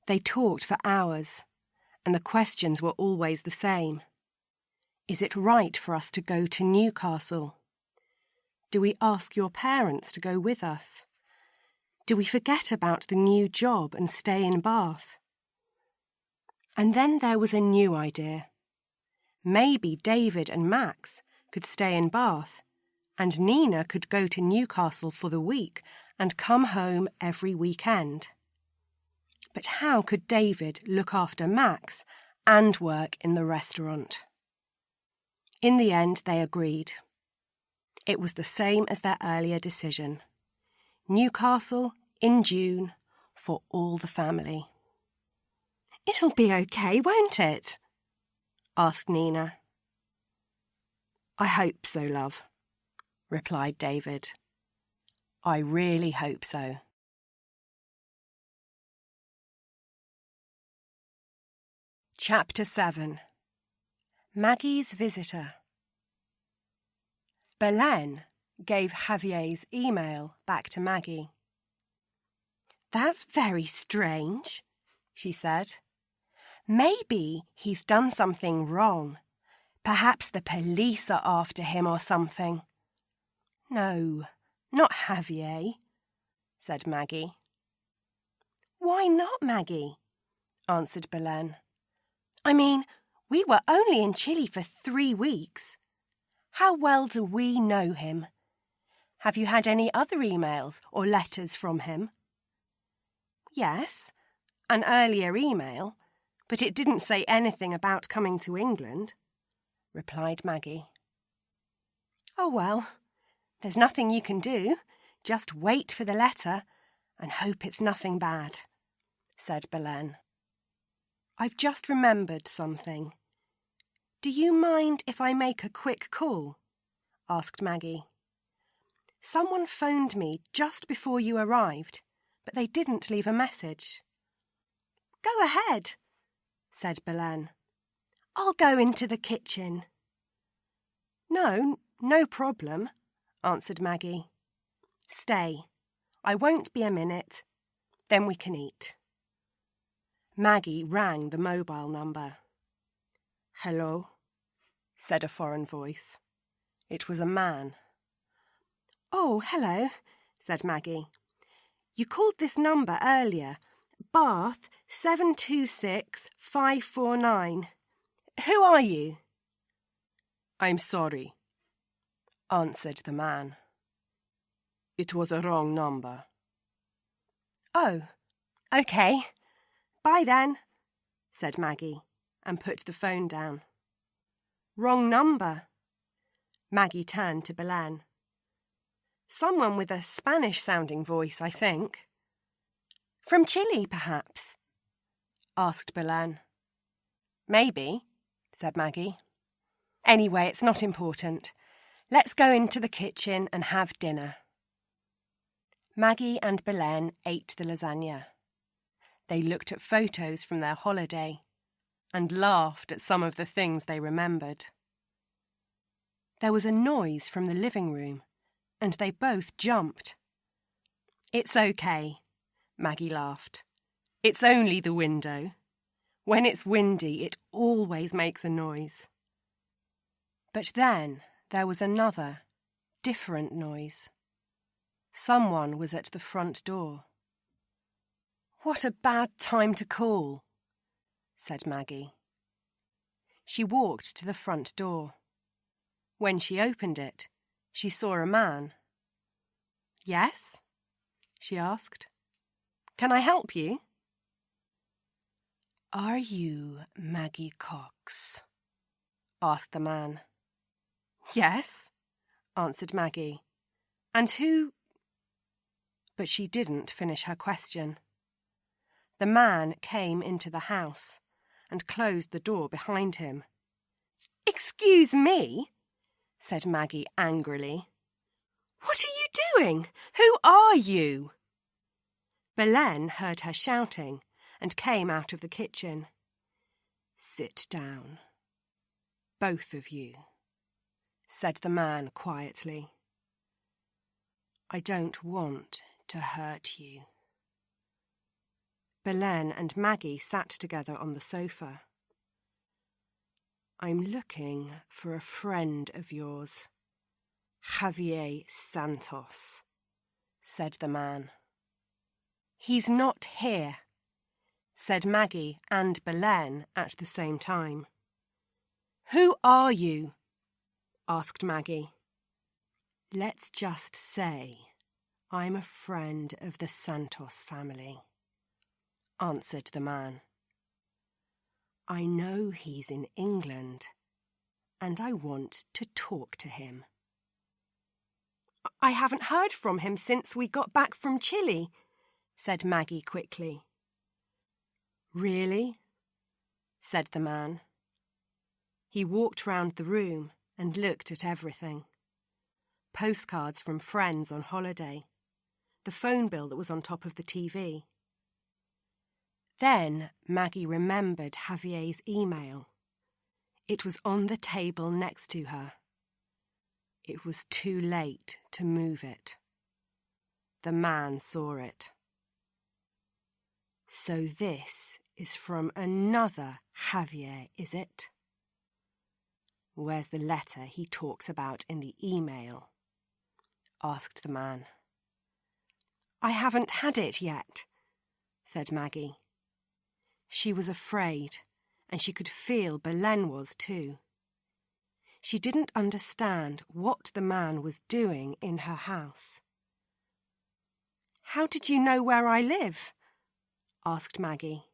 They talked for hours, and the questions were always the same. Is it right for us to go to Newcastle? Do we ask your parents to go with us? Do we forget about the new job and stay in Bath? And then there was a new idea. Maybe David and Max could stay in Bath, and Nina could go to Newcastle for the week and come home every weekend. But how could David look after Max and work in the restaurant? In the end, they agreed. It was the same as their earlier decision. Newcastle in June for all the family. "It'll be okay, won't it?" asked Nina. "I hope so, love," replied David. "I really hope so." Chapter 7. Maggie's Visitor. Belen gave Javier's email back to Maggie. "That's very strange," she said. "Maybe he's done something wrong. Perhaps the police are after him or something." "No, not Javier," said Maggie. "Why not, Maggie?" answered Belen. "I mean, we were only in Chile for 3 weeks. How well do we know him? Have you had any other emails or letters from him?" "Yes, an earlier email, but it didn't say anything about coming to England," replied Maggie. "Oh well, there's nothing you can do. Just wait for the letter and hope it's nothing bad," said Belen. "I've just remembered something. Do you mind if I make a quick call?" asked Maggie. "Someone phoned me just before you arrived, but they didn't leave a message." "Go ahead," said Belen. "I'll go into the kitchen." No problem," answered Maggie. "Stay. I won't be a minute. Then we can eat." Maggie rang the mobile number. "Hello," said a foreign voice. It was a man. "Oh, hello," said Maggie. "You called this number earlier. Bath 726549. Who are you?" "I'm sorry," answered the man. "It was a wrong number." "Oh, okay. Bye then," said Maggie, and put the phone down. "Wrong number." Maggie turned to Belen. "Someone with a Spanish-sounding voice, I think." "From Chile, perhaps?" asked Belen. "Maybe," said Maggie. "Anyway, it's not important. Let's go into the kitchen and have dinner." Maggie and Belen ate the lasagna. They looked at photos from their holiday and laughed at some of the things they remembered. There was a noise from the living room, and they both jumped. "It's okay," Maggie laughed. "It's only the window. When it's windy, it always makes a noise." But then there was another, different noise. Someone was at the front door. "What a bad time to call," said Maggie. She walked to the front door. When she opened it, she saw a man. "Yes?" she asked. "Can I help you?" "Are you Maggie Cox?" asked the man. "Yes," answered Maggie. "And who—" But she didn't finish her question. The man came into the house and closed the door behind him. "Excuse me," said Maggie angrily. "What are you doing? Who are you?" Belen heard her shouting and came out of the kitchen. "Sit down, both of you," said the man quietly. "I don't want to hurt you." Belen and Maggie sat together on the sofa. "I'm looking for a friend of yours, Javier Santos," said the man. "He's not here," said Maggie and Belen at the same time. "Who are you?" asked Maggie. "Let's just say I'm a friend of the Santos family," answered the man. "I know he's in England, and I want to talk to him." "I haven't heard from him since we got back from Chile," said Maggie quickly. "Really?" said the man. He walked round the room and looked at everything. Postcards from friends on holiday, the phone bill that was on top of the TV. Then Maggie remembered Javier's email. It was on the table next to her. It was too late to move it. The man saw it. "So this is from another Javier, is it? Where's the letter he talks about in the email?" asked the man. "I haven't had it yet," said Maggie. She was afraid, and she could feel Belen was too. She didn't understand what the man was doing in her house. "How did you know where I live?" asked Maggie.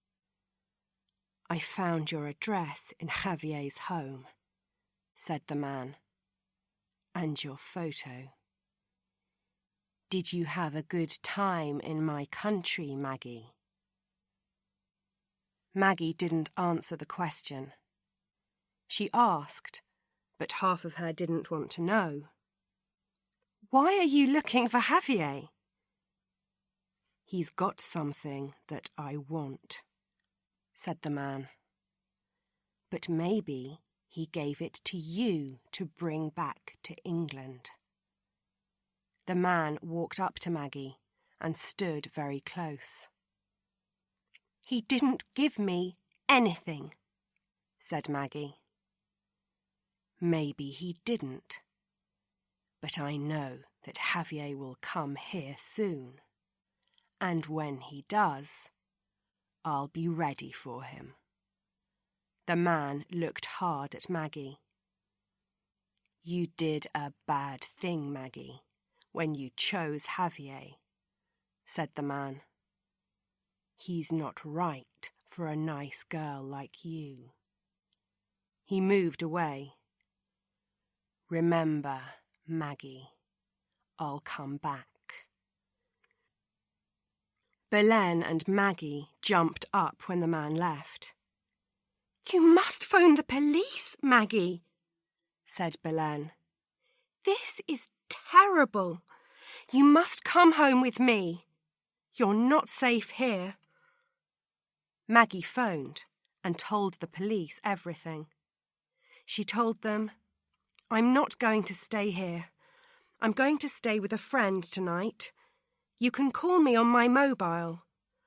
"I found your address in Javier's home," said the man, "and your photo. Did you have a good time in my country, Maggie?" Maggie didn't answer the question. She asked, but half of her didn't want to know. "Why are you looking for Javier?" "He's got something that I want," said the man. "But maybe he gave it to you to bring back to England." The man walked up to Maggie and stood very close. "He didn't give me anything," said Maggie. "Maybe he didn't. But I know that Javier will come here soon. And when he does, I'll be ready for him." The man looked hard at Maggie. "You did a bad thing, Maggie, when you chose Javier," said the man. "He's not right for a nice girl like you." He moved away. "Remember, Maggie, I'll come back." Belen and Maggie jumped up when the man left. "You must phone the police, Maggie," said Belen. "This is terrible. You must come home with me. You're not safe here." Maggie phoned and told the police everything. She told them, "I'm not going to stay here. I'm going to stay with a friend tonight. You can call me on my mobile,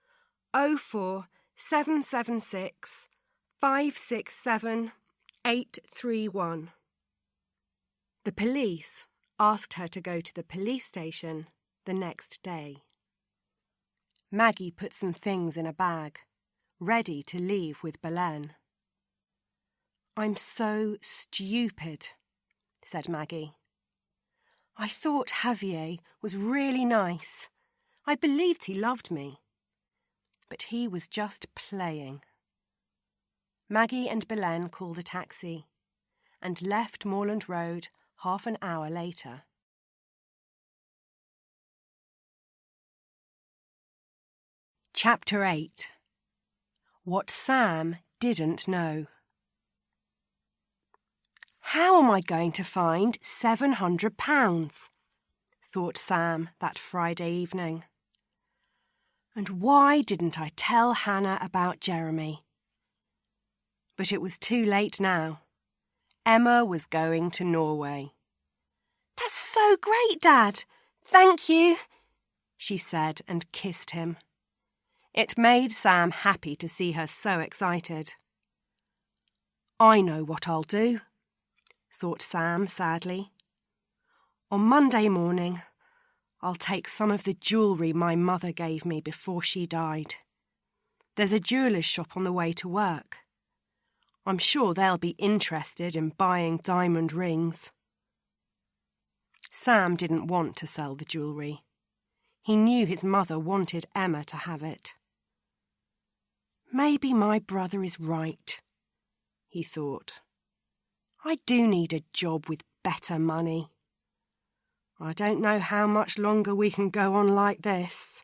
04776 567 831. The police asked her to go to the police station the next day. Maggie put some things in a bag, ready to leave with Belen. "I'm so stupid," said Maggie. "I thought Javier was really nice. I believed he loved me. But he was just playing." Maggie and Belen called a taxi and left Moorland Road half an hour later. Chapter 8. What Sam Didn't Know. "How am I going to find £700? thought Sam that Friday evening. And why didn't I tell Hannah about Jeremy? But it was too late now. Emma was going to Norway. "That's so great, Dad! Thank you," she said and kissed him. It made Sam happy to see her so excited. I know what I'll do, thought Sam sadly. On Monday morning, I'll take some of the jewellery my mother gave me before she died. There's a jeweller's shop on the way to work. I'm sure they'll be interested in buying diamond rings. Sam didn't want to sell the jewellery. He knew his mother wanted Emma to have it. Maybe my brother is right, he thought. I do need a job with better money. I don't know how much longer we can go on like this.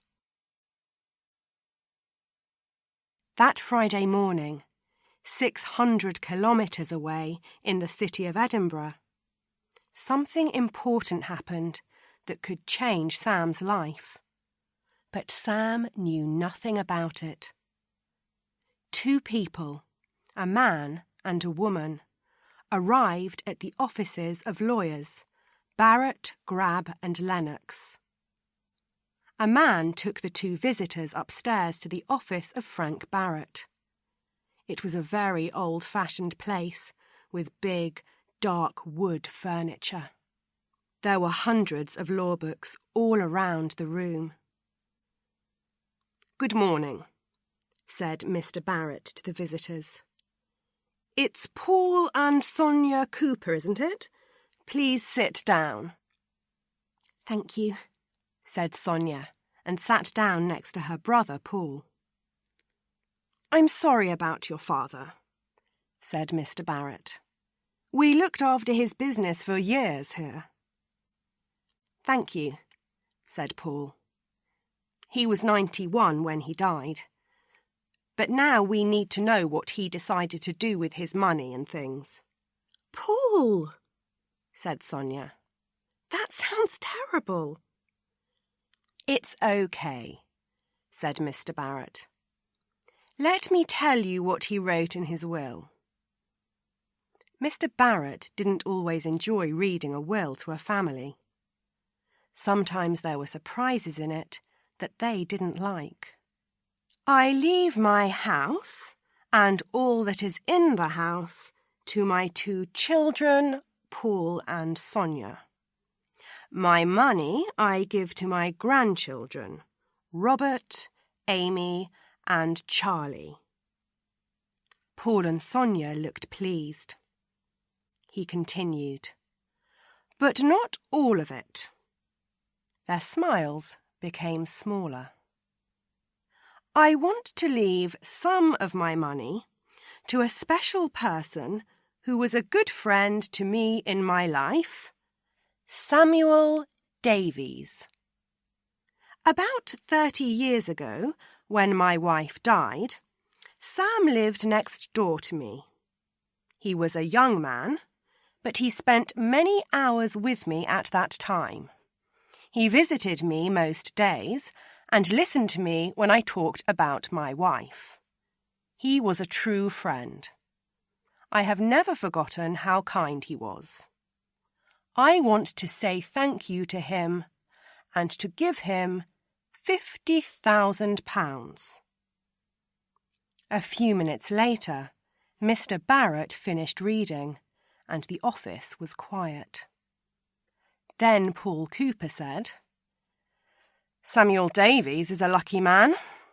That Friday morning, 600 kilometres away in the city of Edinburgh, something important happened that could change Sam's life. But Sam knew nothing about it. 2 people, a man and a woman, arrived at the offices of lawyers Barrett, Grab and Lennox. A man took the 2 visitors upstairs to the office of Frank Barrett. It was a very old-fashioned place with big, dark wood furniture. There were hundreds of law books all around the room. Good morning, said Mr. Barrett to the visitors. It's Paul and Sonia Cooper, isn't it? Please sit down. Thank you, said Sonia, and sat down next to her brother Paul. I'm sorry about your father, said Mr. Barrett. We looked after his business for years here. Thank you, said Paul. He was 91 when he died. But now we need to know what he decided to do with his money and things. Paul, said Sonia. That sounds terrible. It's okay, said Mr. Barrett. Let me tell you what he wrote in his will. Mr. Barrett didn't always enjoy reading a will to a family. Sometimes there were surprises in it that they didn't like. I leave my house and all that is in the house to my 2 children, Paul and Sonia. My money I give to my grandchildren, Robert, Amy and Charlie. Paul and Sonia looked pleased. He continued, but not all of it. Their smiles became smaller. I want to leave some of my money to a special person who was a good friend to me in my life, Samuel Davies. About 30 years ago, when my wife died, Sam lived next door to me. He was a young man, but he spent many hours with me at that time. He visited me most days and listened to me when I talked about my wife. He was a true friend. I have never forgotten how kind he was. I want to say thank you to him and to give him £50,000. A few minutes later, Mr. Barrett finished reading, and the office was quiet. Then Paul Cooper said, Samuel Davies is a lucky man.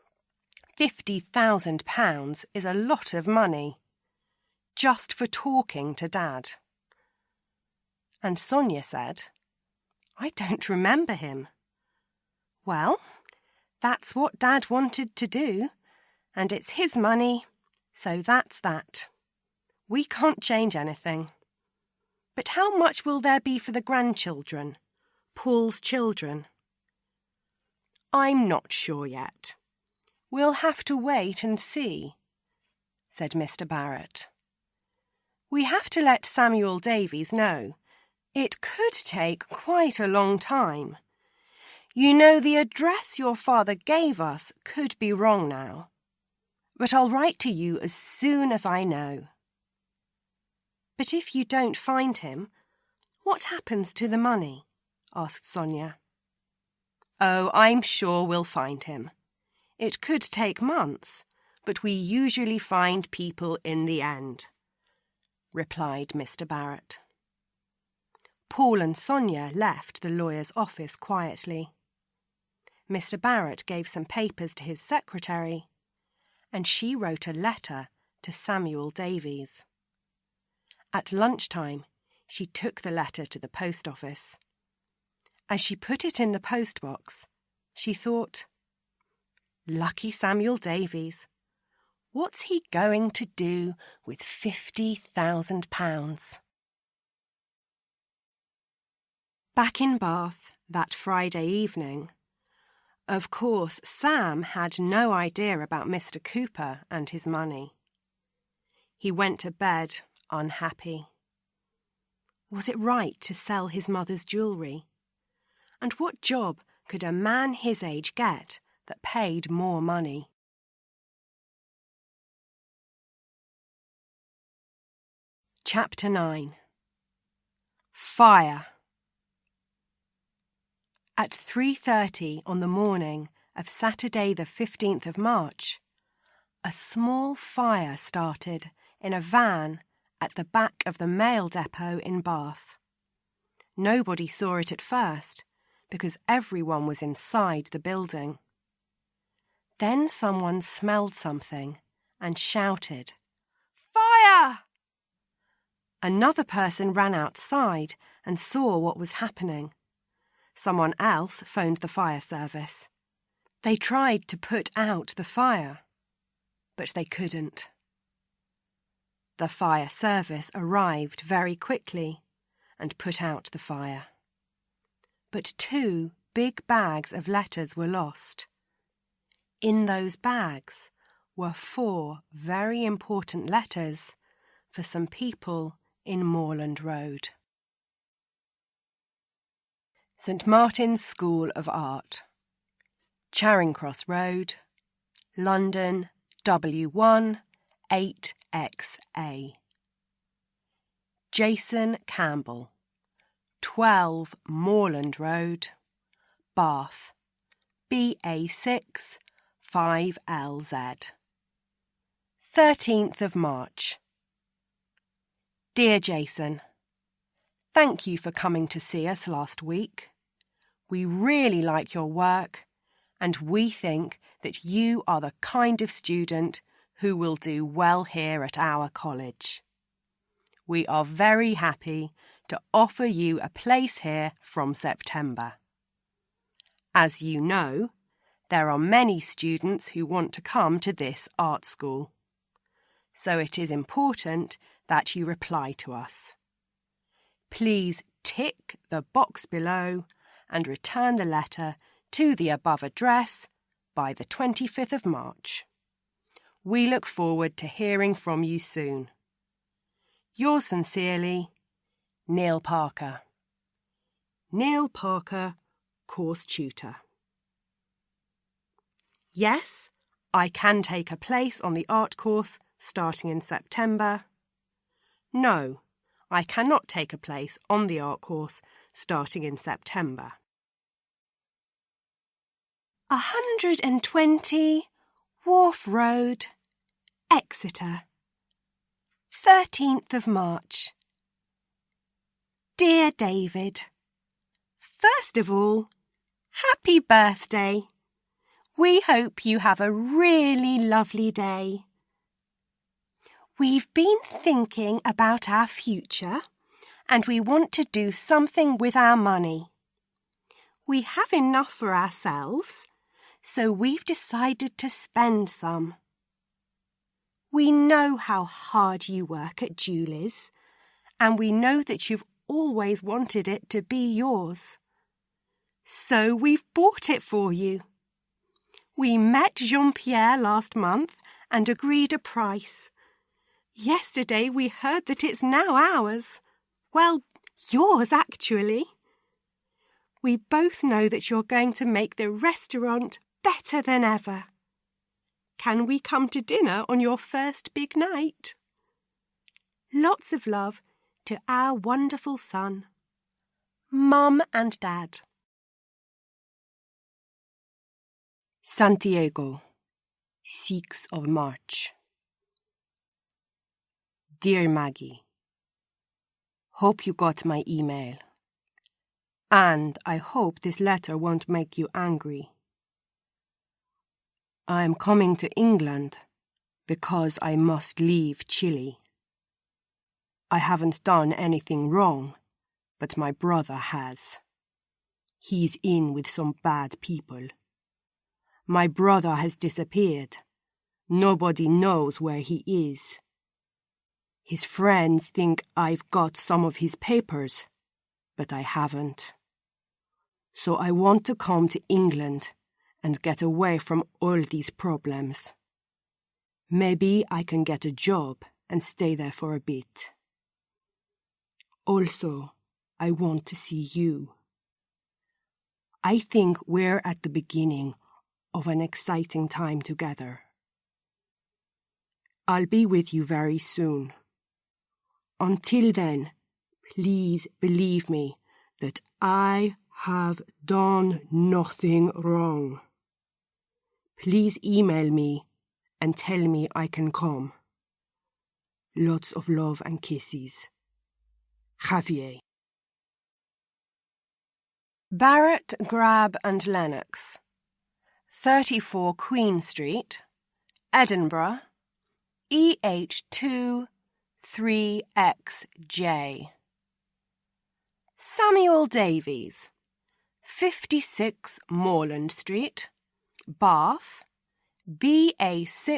£50,000 is a lot of money, just for talking to Dad. And Sonia said, I don't remember him. Well, that's what Dad wanted to do, and it's his money, so that's that. We can't change anything. But how much will there be for the grandchildren, Paul's children? I'm not sure yet. We'll have to wait and see, said Mr. Barrett. We have to let Samuel Davies know. It could take quite a long time. You know, the address your father gave us could be wrong now. But I'll write to you as soon as I know. But if you don't find him, what happens to the money? Asked Sonia. Oh, I'm sure we'll find him. It could take months, but we usually find people in the end," replied Mr. Barrett. Paul and Sonia left the lawyer's office quietly. Mr. Barrett gave some papers to his secretary, and she wrote a letter to Samuel Davies. At lunchtime, she took the letter to the post office. As she put it in the postbox, she thought, "Lucky Samuel Davies. What's he going to do with £50,000? Back in Bath that Friday evening, of course Sam had no idea about Mr. Cooper and his money. He went to bed unhappy. Was it right to sell his mother's jewellery? And what job could a man his age get that paid more money? Chapter 9. Fire. At 3:30 on the morning of Saturday the 15th of March, a small fire started in a van at the back of the mail depot in Bath. Nobody saw it at first, because everyone was inside the building. Then someone smelled something and shouted, "Fire!" Another person ran outside and saw what was happening. Someone else phoned the fire service. They tried to put out the fire, but they couldn't. The fire service arrived very quickly and put out the fire. But 2 big bags of letters were lost. In those bags were 4 very important letters for some people in Moorland Road. St. Martin's School of Art, Charing Cross Road, London, W1 8XA. Jason Campbell, 12 Moorland Road, Bath, BA6 5LZ. 13th of March. Dear Jason, thank you for coming to see us last week. We really like your work, and we think that you are the kind of student who will do well here at our college. We are very happy to offer you a place here from September. As you know, there are many students who want to come to this art school, so it is important that you reply to us. Please tick the box below and return the letter to the above address by the 25th of March. We look forward to hearing from you soon. Yours sincerely, Neil Parker. Neil Parker, Course Tutor. Yes, I can take a place on the art course starting in September. No, I cannot take a place on the art course starting in September. 120 Wharf Road, Exeter, 13th of March. Dear David, first of all, happy birthday. We hope you have a really lovely day. We've been thinking about our future and we want to do something with our money. We have enough for ourselves, so we've decided to spend some. We know how hard you work at Julie's, and we know that you've always wanted it to be yours. So we've bought it for you. We met Jean-Pierre last month and agreed a price. Yesterday we heard that it's now ours. Well, yours actually. We both know that you're going to make the restaurant better than ever. Can we come to dinner on your first big night? Lots of love to our wonderful son. Mum and Dad. Santiago. 6th of March. Dear Maggie, hope you got my email. And I hope this letter won't make you angry. I am coming to England because I must leave Chile. I haven't done anything wrong, but my brother has. He's in with some bad people. My brother has disappeared. Nobody knows where he is. His friends think I've got some of his papers, but I haven't. So I want to come to England and get away from all these problems. Maybe I can get a job and stay there for a bit. Also, I want to see you. I think we're at the beginning of an exciting time together. I'll be with you very soon. Until then, please believe me that I have done nothing wrong. Please email me and tell me I can come. Lots of love and kisses. Javier. Barrett, Grab and Lennox, 34 Queen Street, Edinburgh, EH2 3XJ. Samuel Davies, 56 Moreland Street, Bath, BA6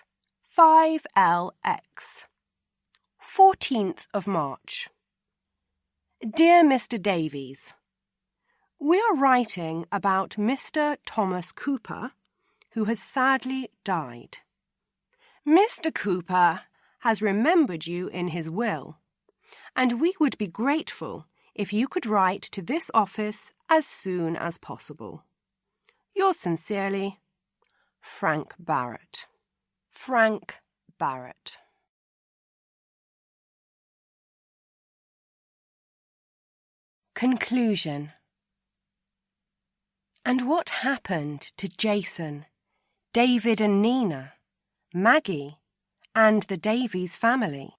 5LX. 14th of March. Dear Mr. Davies, we are writing about Mr. Thomas Cooper, who has sadly died. Mr. Cooper has remembered you in his will, and we would be grateful if you could write to this office as soon as possible. Yours sincerely, Frank Barrett. Frank Barrett. Conclusion. And what happened to Jason, David and Nina, Maggie, and the Davies family?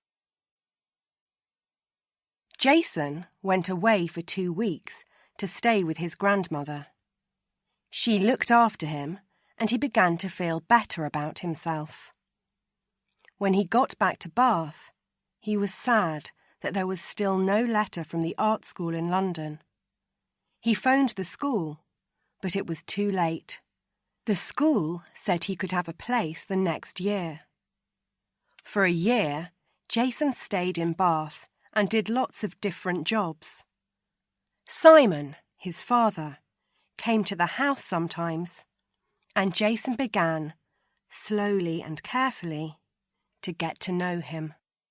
Jason went away for 2 weeks to stay with his grandmother. She looked after him, and he began to feel better about himself. When he got back to Bath, he was sad that there was still no letter from the art school in London. He phoned the school, but it was too late. The school said he could have a place the next year. For a year, Jason stayed in Bath and did lots of different jobs. Simon, his father, came to the house sometimes, and Jason began, slowly and carefully, to get to know him.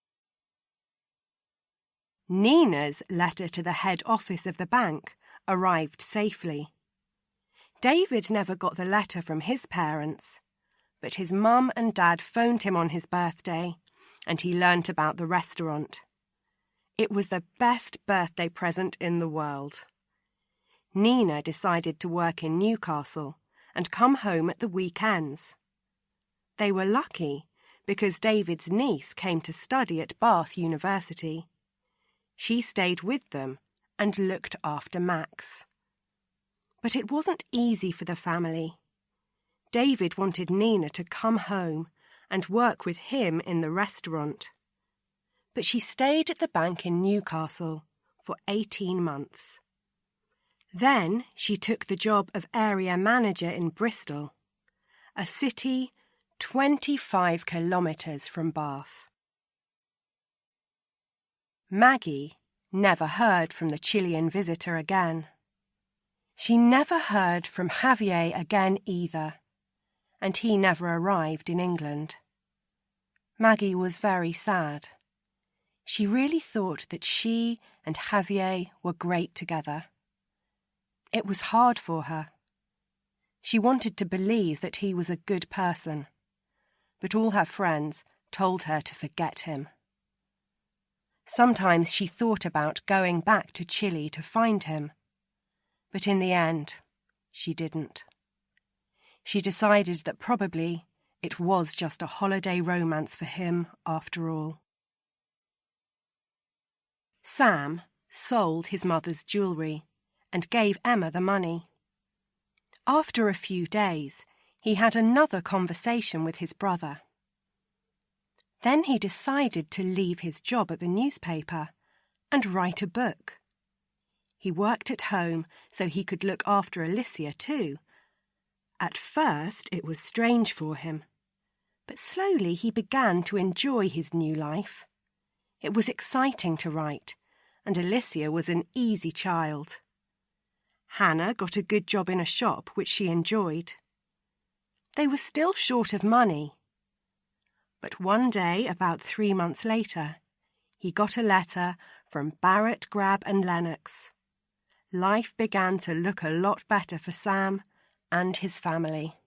Nina's letter to the head office of the bank arrived safely. David never got the letter from his parents, but his mum and dad phoned him on his birthday, and he learnt about the restaurant. It was the best birthday present in the world. Nina decided to work in Newcastle and come home at the weekends. They were lucky because David's niece came to study at Bath University. She stayed with them and looked after Max. But it wasn't easy for the family. David wanted Nina to come home and work with him in the restaurant. But she stayed at the bank in Newcastle for 18 months. Then she took the job of area manager in Bristol, a city 25 kilometres from Bath. Maggie never heard from the Chilean visitor again. She never heard from Javier again either, and he never arrived in England. Maggie was very sad. She really thought that she and Javier were great together. It was hard for her. She wanted to believe that he was a good person, but all her friends told her to forget him. Sometimes she thought about going back to Chile to find him, but in the end, she didn't. She decided that probably It was just a holiday romance for him, after all. Sam sold his mother's jewellery and gave Emma the money. After a few days, he had another conversation with his brother. Then he decided to leave his job at the newspaper and write a book. He worked at home so he could look after Alicia too. At first it was strange for him, but slowly he began to enjoy his new life. It was exciting to write, and Alicia was an easy child. Hannah got a good job in a shop which she enjoyed. They were still short of money. But one day, about 3 months later, he got a letter from Barrett, Grab and Lennox. Life began to look a lot better for Sam and his family.